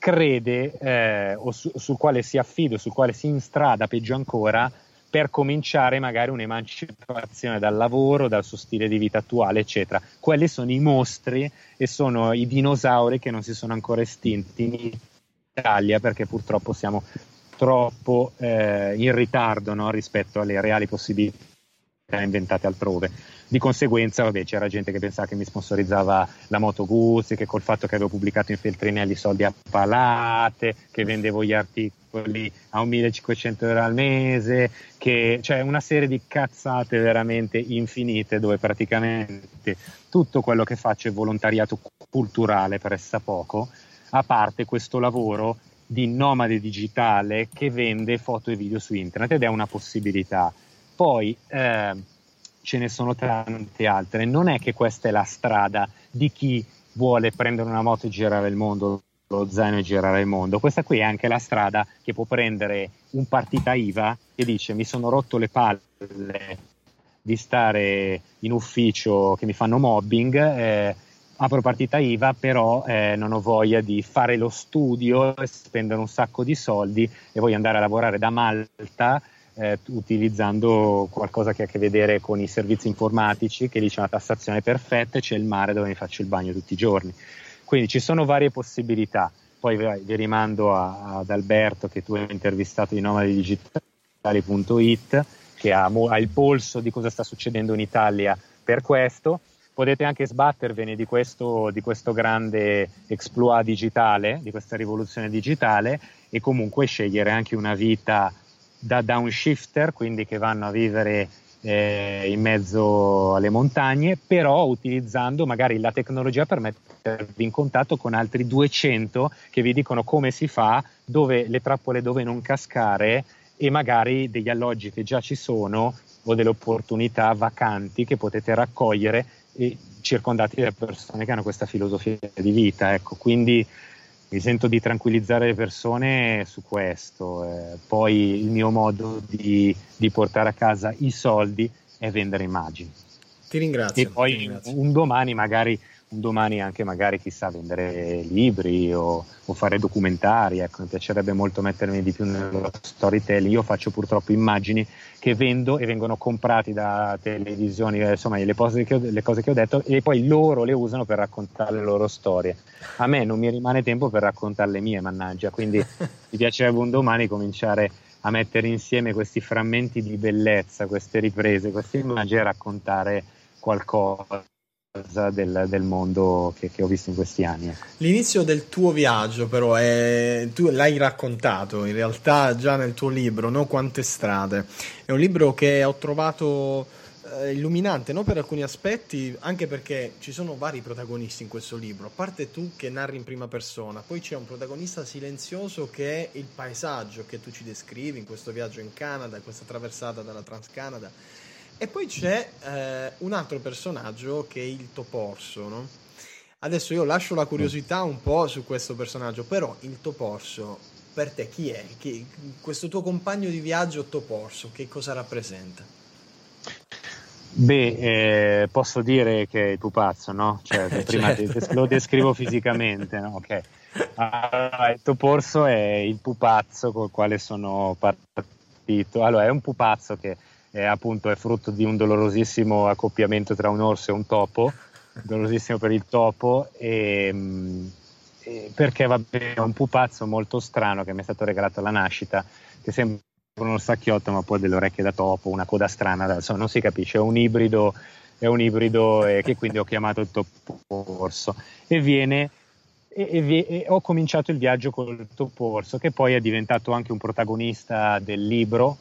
crede o sul quale si affida, sul quale si instrada, peggio ancora, per cominciare magari un'emancipazione dal lavoro, dal suo stile di vita attuale, eccetera. Quelli sono i mostri e sono i dinosauri che non si sono ancora estinti in Italia, perché purtroppo siamo troppo in ritardo, no, rispetto alle reali possibilità inventate altrove. Di conseguenza, vabbè, c'era gente che pensava che mi sponsorizzava la Moto Guzzi, che col fatto che avevo pubblicato in Feltrinelli soldi a palate, che vendevo gli articoli a 1.500 euro al mese, cioè una serie di cazzate veramente infinite, dove praticamente tutto quello che faccio è volontariato culturale pressappoco, a parte questo lavoro di nomade digitale che vende foto e video su internet, ed è una possibilità. Poi ce ne sono tante altre. Non è che questa è la strada di chi vuole prendere una moto e girare il mondo, lo zaino e girare il mondo. Questa qui è anche la strada che può prendere un partita IVA e dice: mi sono rotto le palle di stare in ufficio che mi fanno mobbing, apro partita IVA, però non ho voglia di fare lo studio e spendere un sacco di soldi, e voglio andare a lavorare da Malta utilizzando qualcosa che ha a che vedere con i servizi informatici, che lì c'è una tassazione perfetta e c'è il mare dove mi faccio il bagno tutti i giorni. Quindi ci sono varie possibilità. Poi vi rimando ad Alberto, che tu hai intervistato, di nomadidigitali.it, che ha il polso di cosa sta succedendo in Italia per questo. Potete anche sbattervene di questo grande exploit digitale, di questa rivoluzione digitale, e comunque scegliere anche una vita da downshifter, quindi che vanno a vivere in mezzo alle montagne, però utilizzando magari la tecnologia per mettervi in contatto con altri 200 che vi dicono come si fa, dove le trappole dove non cascare, e magari degli alloggi che già ci sono o delle opportunità vacanti che potete raccogliere, e circondati da persone che hanno questa filosofia di vita. Ecco, quindi mi sento di tranquillizzare le persone su questo. Poi il mio modo di portare a casa i soldi è vendere immagini. Ti ringrazio. E poi un domani anche magari, chissà, vendere libri o fare documentari. Ecco, mi piacerebbe molto mettermi di più nello storytelling. Io faccio purtroppo immagini che vendo e vengono comprati da televisioni, insomma le cose che ho detto, e poi loro le usano per raccontare le loro storie. A me non mi rimane tempo per raccontare le mie, mannaggia, quindi mi piacerebbe un domani cominciare a mettere insieme questi frammenti di bellezza, queste riprese, queste immagini, e raccontare qualcosa del mondo che ho visto in questi anni. L'inizio del tuo viaggio però tu l'hai raccontato in realtà già nel tuo libro, no? Quante strade. È un libro che ho trovato illuminante, no? Per alcuni aspetti, anche perché ci sono vari protagonisti in questo libro, a parte tu che narri in prima persona, poi c'è un protagonista silenzioso che è il paesaggio che tu ci descrivi in questo viaggio in Canada, questa traversata dalla Transcanada. E poi c'è un altro personaggio che è il Toporso, no? Adesso io lascio la curiosità un po' su questo personaggio, però il Toporso, per te chi è? Questo tuo compagno di viaggio Toporso, che cosa rappresenta? Beh, posso dire che è il pupazzo, no? Cioè, prima Certo. lo descrivo fisicamente, no? Ok. Allora, il toporso è il pupazzo col quale sono partito. Allora, è un pupazzo che appunto è frutto di un dolorosissimo accoppiamento tra un orso e un topo, dolorosissimo per il topo, perché vabbè, è un pupazzo molto strano che mi è stato regalato alla nascita, che sembra uno stacchiotto ma poi ha delle orecchie da topo, una coda strana, adesso non si capisce, è un ibrido che quindi ho chiamato il toporso e viene e ho cominciato il viaggio col toporso, che poi è diventato anche un protagonista del libro,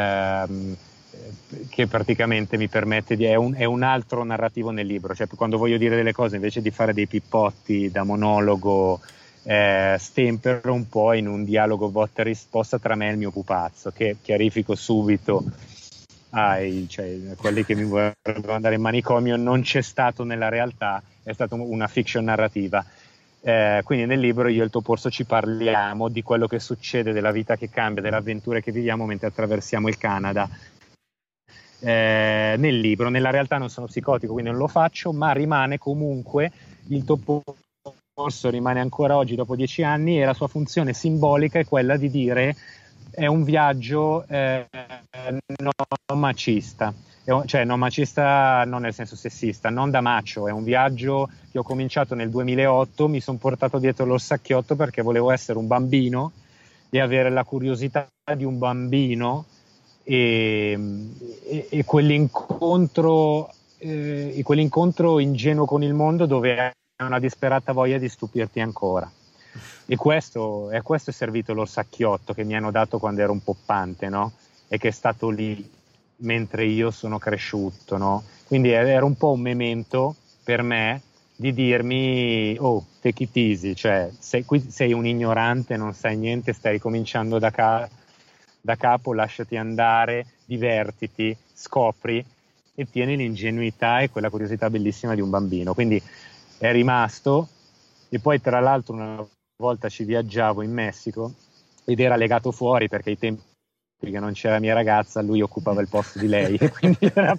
che praticamente mi permette è un altro narrativo nel libro, cioè quando voglio dire delle cose invece di fare dei pippotti da monologo, stempero un po' in un dialogo botta e risposta tra me e il mio pupazzo, che chiarifico subito cioè, quelli che mi vorrebbero andare in manicomio, non c'è stato nella realtà, è stata una fiction narrativa. Quindi nel libro io e il Toporso ci parliamo di quello che succede, della vita che cambia, delle avventure che viviamo mentre attraversiamo il Canada. Nel libro, nella realtà non sono psicotico, quindi non lo faccio, ma rimane comunque il Toporso, rimane ancora oggi dopo 10 anni, e la sua funzione simbolica è quella di dire è un viaggio non macista, cioè non macista non nel senso sessista, non da macho, è un viaggio che ho cominciato nel 2008, mi sono portato dietro l'orsacchiotto perché volevo essere un bambino e avere la curiosità di un bambino e quell'incontro ingenuo con il mondo dove hai una disperata voglia di stupirti ancora. E questo è servito l'orsacchiotto che mi hanno dato quando ero un poppante, no? E che è stato lì mentre io sono cresciuto, no? Quindi era un po' un memento per me di dirmi, oh, take it easy, cioè sei un ignorante, non sai niente, stai ricominciando da capo, lasciati andare, divertiti, scopri e tieni l'ingenuità e quella curiosità bellissima di un bambino. Quindi è rimasto, e poi tra l'altro una volta ci viaggiavo in Messico ed era legato fuori perché ai tempi che non c'era mia ragazza, lui occupava il posto di lei e quindi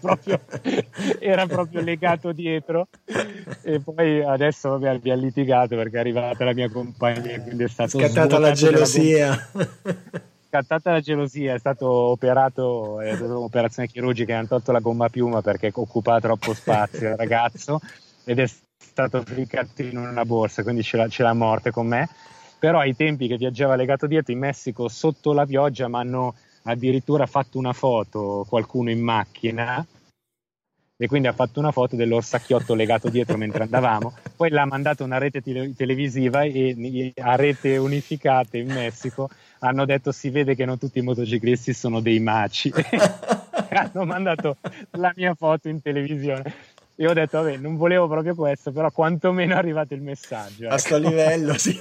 era proprio legato dietro. E poi adesso vabbè, abbiamo litigato perché è arrivata la mia compagna e quindi è stato Scattata la svuotato della gelosia. scattata la gelosia, è stato operato, è stata un'operazione chirurgica, hanno tolto la gomma a piuma perché occupava troppo spazio il ragazzo ed è stato ficcato in una borsa, quindi ce l'ha a morte con me. Però ai tempi che viaggiava legato dietro in Messico sotto la pioggia mi hanno addirittura fatto una foto, qualcuno in macchina, e quindi ha fatto una foto dell'orsacchiotto legato dietro mentre andavamo, poi l'ha mandato a una rete televisiva e a rete unificate in Messico hanno detto si vede che non tutti i motociclisti sono dei maci hanno mandato la mia foto in televisione e ho detto vabbè non volevo proprio questo, però quantomeno è arrivato il messaggio, A sto ecco. livello, sì.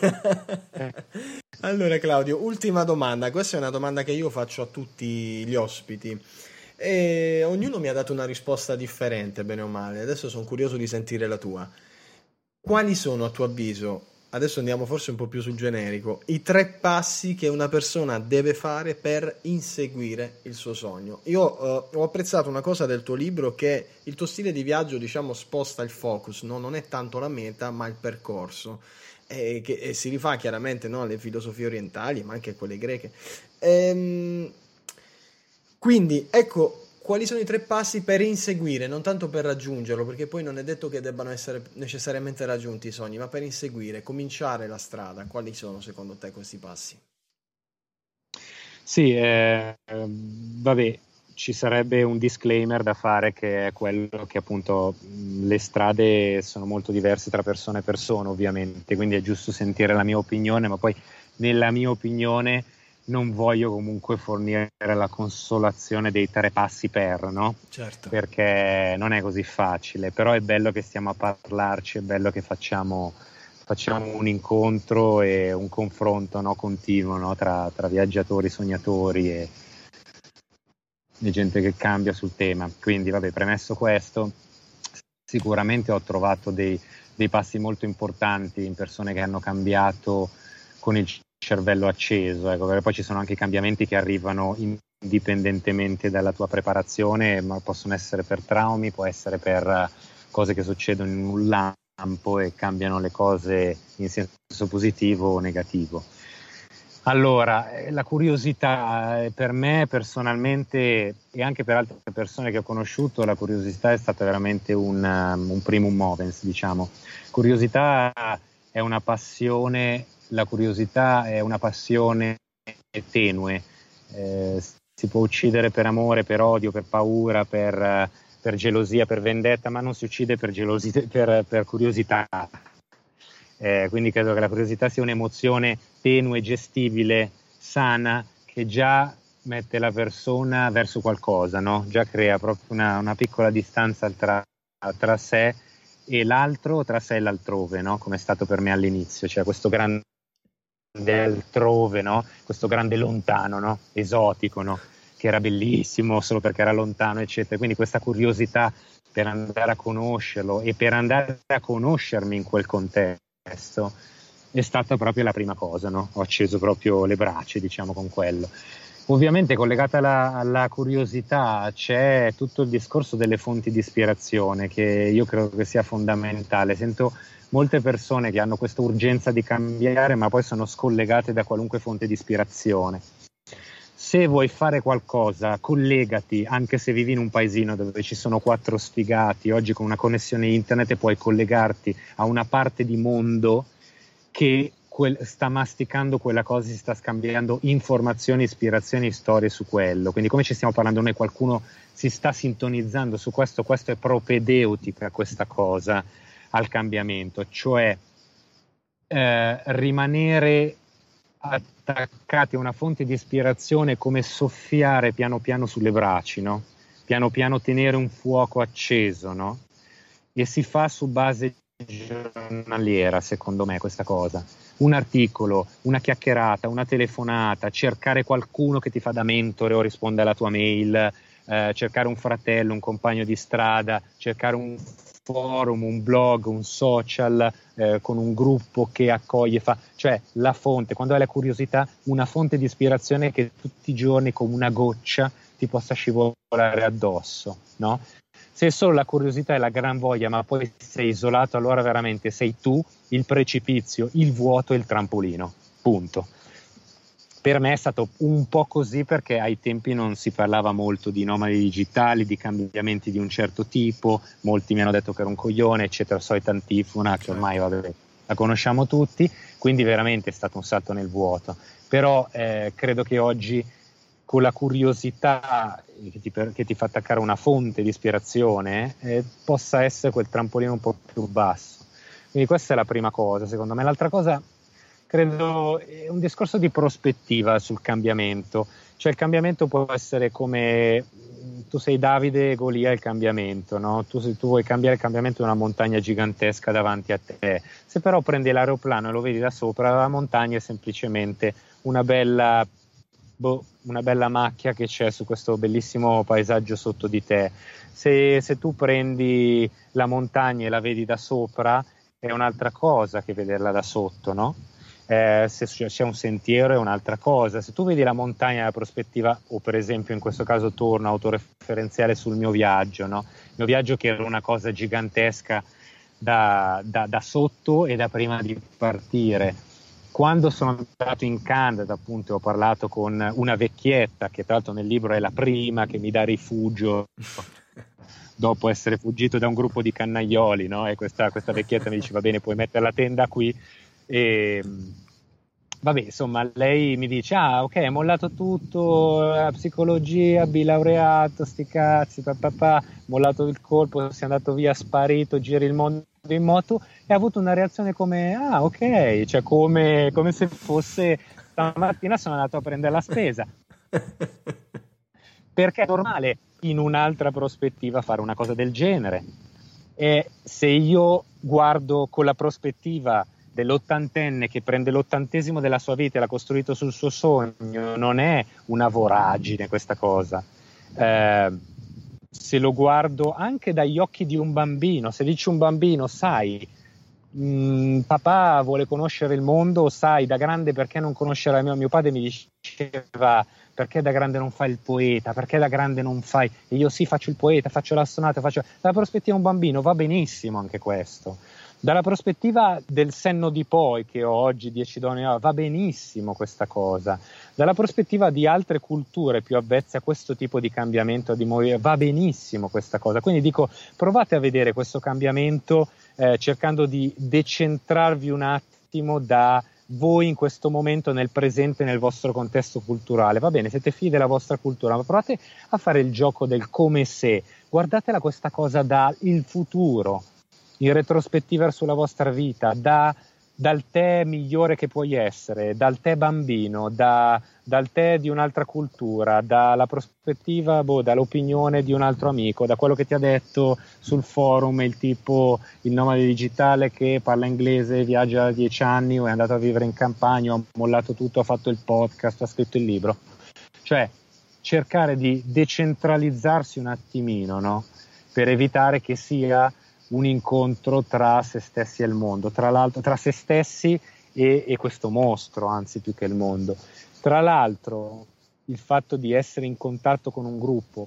Allora, Claudio, ultima domanda. Questa è una domanda che io faccio a tutti gli ospiti. E ognuno mi ha dato una risposta differente, bene o male. Adesso sono curioso di sentire la tua. Quali sono, a tuo avviso, adesso andiamo forse un po' più sul generico, i 3 passi che una persona deve fare per inseguire il suo sogno? Io ho apprezzato una cosa del tuo libro, che il tuo stile di viaggio, diciamo, sposta il focus, no? Non è tanto la meta, ma il percorso. Che si rifà chiaramente, no, alle filosofie orientali, ma anche a quelle greche. Ehm, quindi, ecco, quali sono i 3 passi per inseguire, non tanto per raggiungerlo, perché poi non è detto che debbano essere necessariamente raggiunti i sogni, ma per inseguire, cominciare la strada. Quali sono secondo te questi passi? Sì, vabbè, ci sarebbe un disclaimer da fare che è quello che appunto le strade sono molto diverse tra persone e persone, ovviamente, quindi è giusto sentire la mia opinione, ma poi nella mia opinione non voglio comunque fornire la consolazione dei 3 passi per, no? Certo. Perché non è così facile, però è bello che stiamo a parlarci, è bello che facciamo un incontro e un confronto, no, continuo, no, tra viaggiatori, sognatori di gente che cambia sul tema. Quindi, vabbè, premesso questo, sicuramente ho trovato dei passi molto importanti in persone che hanno cambiato con il cervello acceso, ecco, perché poi ci sono anche i cambiamenti che arrivano indipendentemente dalla tua preparazione, ma possono essere per traumi, può essere per cose che succedono in un lampo e cambiano le cose in senso positivo o negativo. Allora, la curiosità per me personalmente e anche per altre persone che ho conosciuto, la curiosità è stata veramente un primum movens, diciamo. Curiosità è una passione, la curiosità è una passione tenue, si può uccidere per amore, per odio, per paura, per gelosia, per vendetta, ma non si uccide per gelosia, per curiosità. Quindi credo che la curiosità sia un'emozione tenue, gestibile, sana, che già mette la persona verso qualcosa, no? Già crea proprio una piccola distanza tra sé e l'altro, tra sé e l'altrove, no? Come è stato per me all'inizio, cioè questo grande altrove, no? Questo grande lontano, no? Esotico, no? Che era bellissimo solo perché era lontano, eccetera. Quindi questa curiosità per andare a conoscerlo e per andare a conoscermi in quel contesto è stata proprio la prima cosa, no? Ho acceso proprio le braccia, diciamo, con quello. Ovviamente collegata alla curiosità c'è tutto il discorso delle fonti di ispirazione, che io credo che sia fondamentale. Sento molte persone che hanno questa urgenza di cambiare, ma poi sono scollegate da qualunque fonte di ispirazione. Se vuoi fare qualcosa, collegati, anche se vivi in un paesino dove ci sono 4 sfigati, oggi con una connessione internet puoi collegarti a una parte di mondo che sta masticando quella cosa, si sta scambiando informazioni, ispirazioni, storie su quello. Quindi come ci stiamo parlando noi, qualcuno si sta sintonizzando su questo è propedeutica questa cosa al cambiamento, cioè rimanere attaccati a una fonte di ispirazione come soffiare piano piano sulle braci, no? Piano piano tenere un fuoco acceso, no? E si fa su base giornaliera, secondo me, questa cosa. Un articolo, una chiacchierata, una telefonata, cercare qualcuno che ti fa da mentore o risponde alla tua mail, cercare un fratello, un compagno di strada, cercare un forum, un blog, un social con un gruppo che accoglie, cioè la fonte, quando hai la curiosità, una fonte di ispirazione che tutti i giorni come una goccia ti possa scivolare addosso, no? Se solo la curiosità e la gran voglia, ma poi sei isolato, allora veramente sei tu, il precipizio, il vuoto e il trampolino, punto. Per me è stato un po' così perché ai tempi non si parlava molto di nomadi digitali, di cambiamenti di un certo tipo, molti mi hanno detto che ero un coglione, eccetera, solita antifona che ormai vabbè, la conosciamo tutti, quindi veramente è stato un salto nel vuoto. Però credo che oggi con la curiosità che ti fa attaccare una fonte di ispirazione possa essere quel trampolino un po' più basso. Quindi questa è la prima cosa, secondo me. L'altra cosa credo è un discorso di prospettiva sul cambiamento, cioè il cambiamento può essere come tu sei Davide e Golia il cambiamento, no? Se tu vuoi cambiare il cambiamento è una montagna gigantesca davanti a te, se però prendi l'aeroplano e lo vedi da sopra, la montagna è semplicemente una bella macchia che c'è su questo bellissimo paesaggio sotto di te. Se tu prendi la montagna e la vedi da sopra è un'altra cosa che vederla da sotto, no? Se c'è un sentiero è un'altra cosa. Se tu vedi la montagna dalla prospettiva, o per esempio in questo caso torno autoreferenziale sul mio viaggio, no? Il mio viaggio che era una cosa gigantesca da sotto e da prima di partire. Quando sono andato in Canada, appunto, ho parlato con una vecchietta che tra l'altro nel libro è la prima che mi dà rifugio dopo essere fuggito da un gruppo di cannaioli, no? E questa vecchietta mi dice va bene, puoi mettere la tenda qui. E vabbè, insomma, lei mi dice ok, è mollato tutto, la psicologia, bilaureato, sti cazzi, mollato il colpo, sei andato via, sparito, giri il mondo in moto, e ha avuto una reazione come ok, cioè come se fosse stamattina sono andato a prendere la spesa, perché è normale in un'altra prospettiva fare una cosa del genere. E se io guardo con la prospettiva dell'80enne che prende l'80° della sua vita e l'ha costruito sul suo sogno, non è una voragine questa cosa, Se lo guardo anche dagli occhi di un bambino, se dici un bambino, sai, papà vuole conoscere il mondo, sai, da grande perché non conoscere mio padre mi diceva perché da grande non fai il poeta, perché da grande non fai, e io sì faccio il poeta, faccio l'astronauta, dalla prospettiva di un bambino va benissimo anche questo, dalla prospettiva del senno di poi che ho oggi 10 donne va benissimo questa cosa, dalla prospettiva di altre culture più avvezze a questo tipo di cambiamento va benissimo questa cosa, quindi dico provate a vedere questo cambiamento cercando di decentrarvi un attimo da voi in questo momento nel presente, nel vostro contesto culturale. Va bene, siete figli della vostra cultura, ma provate a fare il gioco del come se, guardatela questa cosa dal futuro, in retrospettiva sulla vostra vita, dal te migliore che puoi essere, dal te bambino, dal te di un'altra cultura, dalla prospettiva, dall'opinione di un altro amico, da quello che ti ha detto sul forum il tipo, il nomade digitale che parla inglese, viaggia da 10 anni o è andato a vivere in campagna, ha mollato tutto, ha fatto il podcast, ha scritto il libro. Cioè cercare di decentralizzarsi un attimino, no? Per evitare che sia un incontro tra se stessi e il mondo, tra l'altro tra se stessi e questo mostro, anzi più che il mondo. Tra l'altro il fatto di essere in contatto con un gruppo,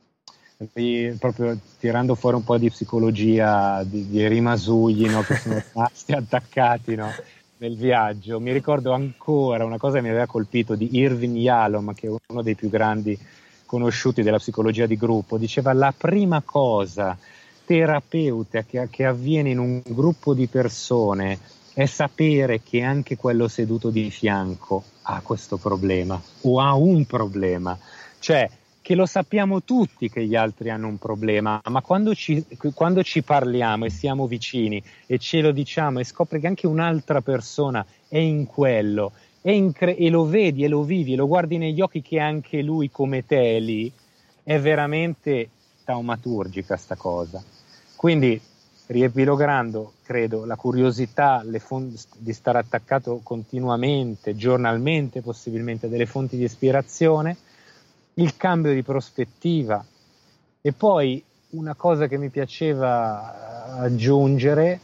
proprio tirando fuori un po' di psicologia, di rimasugli, no, che sono rimasti attaccati, no, nel viaggio, mi ricordo ancora una cosa che mi aveva colpito di Irvin Yalom, che è uno dei più grandi conosciuti della psicologia di gruppo, diceva la prima cosa terapeutica che avviene in un gruppo di persone è sapere che anche quello seduto di fianco ha questo problema o ha un problema, cioè che lo sappiamo tutti che gli altri hanno un problema, ma quando ci parliamo e siamo vicini e ce lo diciamo e scopri che anche un'altra persona è in quello e lo vedi e lo vivi e lo guardi negli occhi che anche lui come te è lì, è veramente taumaturgica sta cosa. Quindi, riepilogando, credo, la curiosità di stare attaccato continuamente, giornalmente, possibilmente, delle fonti di ispirazione, il cambio di prospettiva e poi una cosa che mi piaceva aggiungere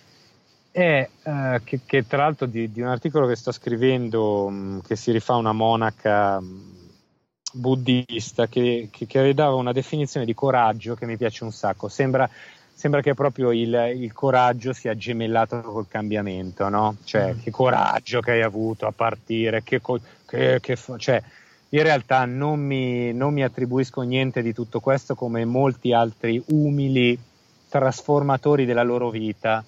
è che tra l'altro di un articolo che sto scrivendo che si rifà a una monaca buddista che dava una definizione di coraggio che mi piace un sacco. Sembra che proprio il coraggio sia gemellato col cambiamento, no? Cioè, che coraggio che hai avuto a partire, cioè, in realtà non mi attribuisco niente di tutto questo come molti altri umili trasformatori della loro vita.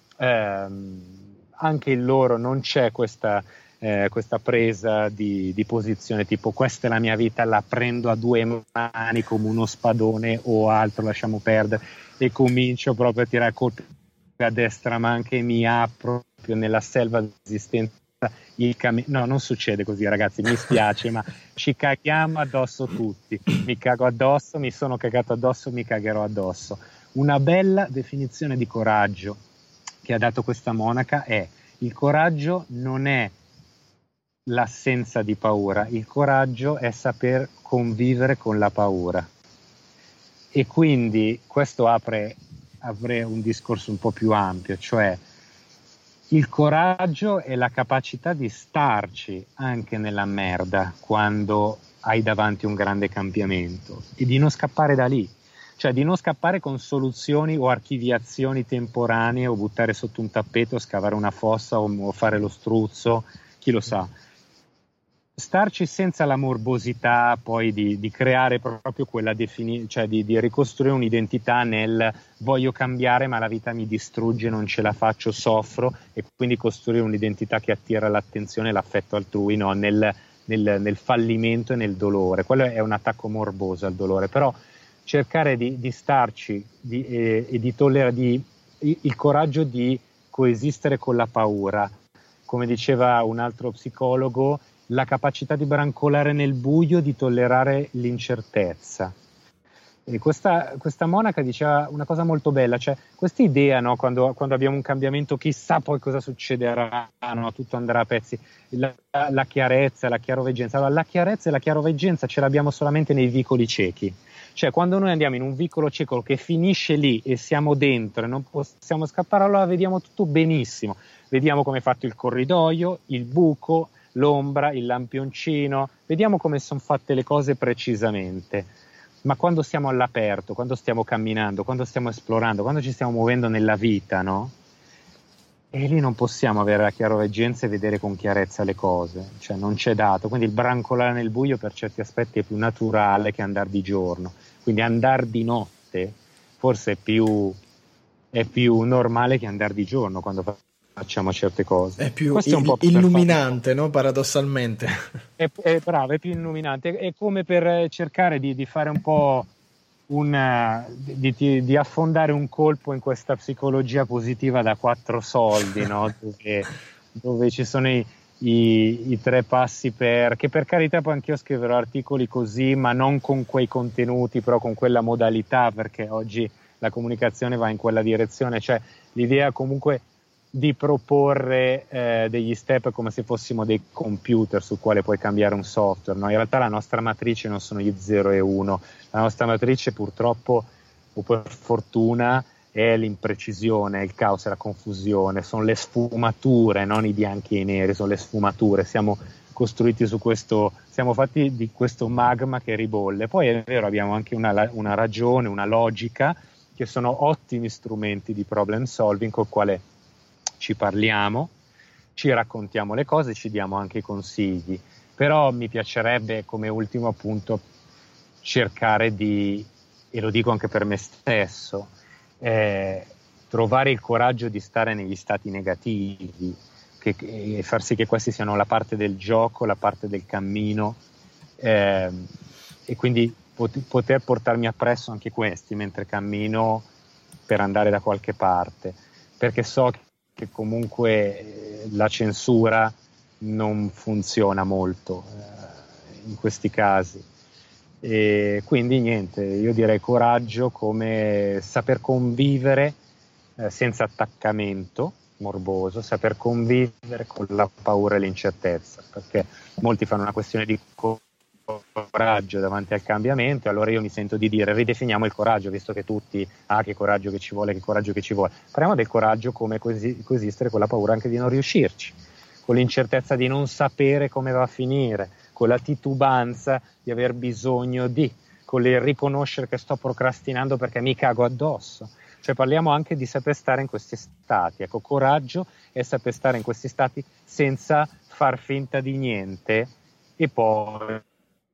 Anche in loro non c'è questa presa di posizione tipo questa è la mia vita, la prendo a due mani come uno spadone o altro, lasciamo perdere e comincio proprio a tirare colpi a destra ma anche mi apro proprio nella selva dell'esistenza no, non succede così ragazzi, mi spiace ma ci caghiamo addosso tutti, mi cago addosso, mi sono cagato addosso, mi cagherò addosso. Una bella definizione di coraggio che ha dato questa monaca è: il coraggio non è l'assenza di paura, il coraggio è saper convivere con la paura. E quindi questo apre un discorso un po' più ampio, cioè il coraggio è la capacità di starci anche nella merda quando hai davanti un grande cambiamento e di non scappare da lì, cioè di non scappare con soluzioni o archiviazioni temporanee o buttare sotto un tappeto, scavare una fossa o fare lo struzzo, chi lo sa. Starci senza la morbosità poi di creare proprio quella cioè di ricostruire un'identità nel voglio cambiare ma la vita mi distrugge, non ce la faccio, soffro, e quindi costruire un'identità che attira l'attenzione e l'affetto altrui, no? nel fallimento e nel dolore. Quello è un attacco morboso al dolore, però cercare di starci e di tollerare il coraggio di coesistere con la paura, come diceva un altro psicologo, la capacità di brancolare nel buio, di tollerare l'incertezza. E questa monaca diceva una cosa molto bella, cioè questa idea, no, quando abbiamo un cambiamento, chissà poi cosa succederà, no, tutto andrà a pezzi, la chiarezza, la chiaroveggenza. Allora, la chiarezza e la chiaroveggenza ce l'abbiamo solamente nei vicoli ciechi, cioè quando noi andiamo in un vicolo cieco che finisce lì e siamo dentro e non possiamo scappare, allora vediamo tutto benissimo, vediamo come è fatto il corridoio, il buco, l'ombra, il lampioncino, vediamo come sono fatte le cose precisamente. Ma quando siamo all'aperto, quando stiamo camminando, quando stiamo esplorando, quando ci stiamo muovendo nella vita, no? E lì non possiamo avere la chiaroveggenza e vedere con chiarezza le cose, cioè non c'è dato. Quindi il brancolare nel buio per certi aspetti è più naturale che andare di giorno. Quindi andare di notte forse è più normale che andare di giorno quando facciamo certe cose. È più Questo è un po' illuminante, no? Paradossalmente. È bravo, è più illuminante. È come per cercare di fare un po' di affondare un colpo in questa psicologia positiva da 4 soldi, no? dove ci sono i 3 passi che per carità poi anch'io scriverò articoli così, ma non con quei contenuti, però con quella modalità, perché oggi la comunicazione va in quella direzione, cioè l'idea comunque di proporre degli step come se fossimo dei computer sul quale puoi cambiare un software, no? In realtà la nostra matrice non sono gli 0 e 1, la nostra matrice purtroppo o per fortuna è l'imprecisione, il caos e la confusione, sono le sfumature, non i bianchi e i neri, sono le sfumature, siamo costruiti su questo, siamo fatti di questo magma che ribolle. Poi è vero, abbiamo anche una ragione, una logica, che sono ottimi strumenti di problem solving col quale ci parliamo, ci raccontiamo le cose, ci diamo anche i consigli, però mi piacerebbe come ultimo appunto cercare di, e lo dico anche per me stesso, trovare il coraggio di stare negli stati negativi e far sì che questi siano la parte del gioco, la parte del cammino, e quindi poter portarmi appresso anche questi mentre cammino per andare da qualche parte, perché so che comunque la censura non funziona molto in questi casi, e quindi niente, io direi coraggio come saper convivere senza attaccamento morboso, saper convivere con la paura e l'incertezza, perché molti fanno una questione di coraggio davanti al cambiamento, e allora io mi sento di dire ridefiniamo il coraggio, visto che tutti che coraggio che ci vuole, che coraggio che ci vuole, parliamo del coraggio come coesistere con la paura anche di non riuscirci, con l'incertezza di non sapere come va a finire, con la titubanza di aver bisogno con il riconoscere che sto procrastinando perché mi cago addosso. Cioè parliamo anche di saper stare in questi stati, ecco, coraggio è saper stare in questi stati senza far finta di niente, e poi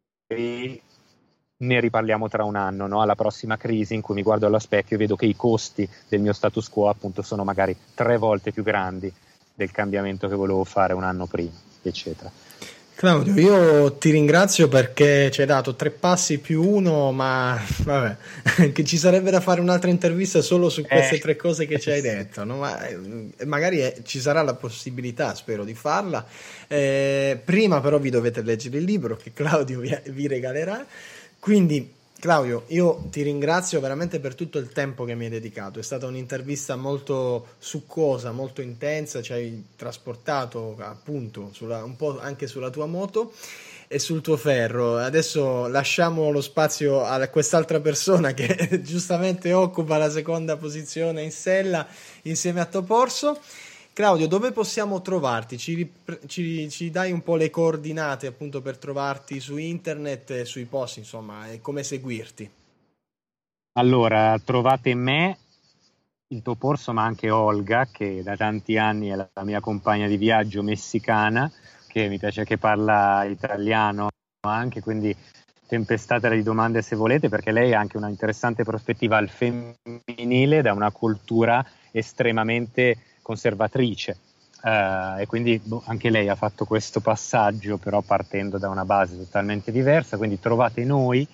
ne riparliamo tra un anno, no? Alla prossima crisi in cui mi guardo allo specchio e vedo che i costi del mio status quo appunto sono magari 3 volte più grandi del cambiamento che volevo fare un anno prima, eccetera. Claudio, io ti ringrazio perché ci hai dato 3 passi più 1, ma vabbè, che ci sarebbe da fare un'altra intervista solo su queste 3 cose che ci hai detto, no? Ma magari ci sarà la possibilità, spero, di farla. Prima però vi dovete leggere il libro che Claudio vi regalerà. Quindi Claudio, io ti ringrazio veramente per tutto il tempo che mi hai dedicato, è stata un'intervista molto succosa, molto intensa, ci hai trasportato appunto un po' anche sulla tua moto e sul tuo ferro. Adesso lasciamo lo spazio a quest'altra persona che giustamente occupa la seconda posizione in sella insieme a Toporso. Claudio, dove possiamo trovarti? Ci dai un po' le coordinate appunto per trovarti su internet e sui post, insomma, e come seguirti? Allora, trovate me, il Toporso, ma anche Olga, che da tanti anni è la mia compagna di viaggio messicana, che mi piace che parla italiano anche, quindi tempestatela di domande se volete, perché lei ha anche una interessante prospettiva al femminile da una cultura estremamente conservatrice, e quindi anche lei ha fatto questo passaggio, però partendo da una base totalmente diversa. Quindi trovate noi,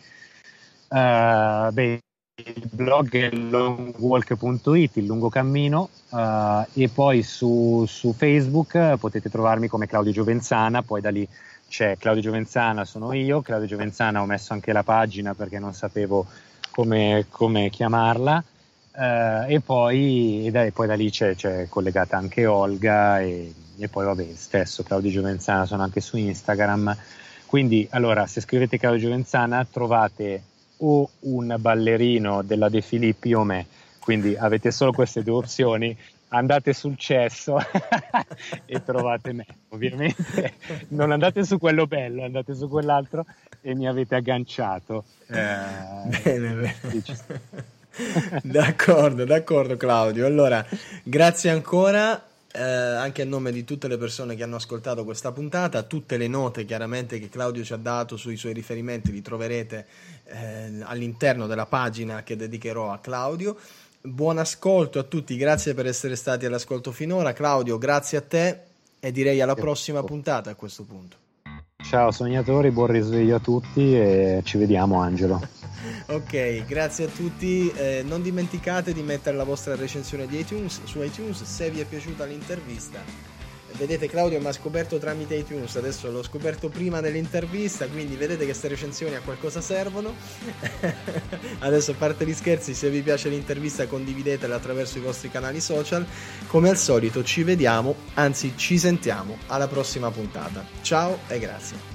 il blog è longwalk.it, il lungo cammino, e poi su Facebook potete trovarmi come Claudio Giovenzana, poi da lì c'è Claudio Giovenzana, sono io, Claudio Giovenzana, ho messo anche la pagina perché non sapevo come chiamarla. E poi da lì c'è collegata anche Olga e poi vabbè, stesso Claudio Giovenzana, sono anche su Instagram. Quindi allora, se scrivete Claudio Giovenzana trovate o un ballerino della De Filippi o me, quindi avete solo queste due opzioni. Andate sul cesso e trovate me. Ovviamente non andate su quello bello, andate su quell'altro e mi avete agganciato. Bene. D'accordo Claudio. Allora, grazie ancora, anche a nome di tutte le persone che hanno ascoltato questa puntata. Tutte le note chiaramente che Claudio ci ha dato sui suoi riferimenti li troverete all'interno della pagina che dedicherò a Claudio. Buon ascolto a tutti, grazie per essere stati all'ascolto finora. Claudio, grazie a te e direi alla prossima puntata a questo punto. Ciao sognatori, buon risveglio a tutti e ci vediamo, Angelo. Ok, grazie a tutti, non dimenticate di mettere la vostra recensione su iTunes se vi è piaciuta l'intervista. Vedete, Claudio mi ha scoperto tramite iTunes, adesso l'ho scoperto prima dell'intervista, quindi vedete che queste recensioni a qualcosa servono. Adesso, a parte gli scherzi, se vi piace l'intervista condividetela attraverso i vostri canali social. Come al solito ci vediamo, anzi ci sentiamo alla prossima puntata. Ciao e grazie.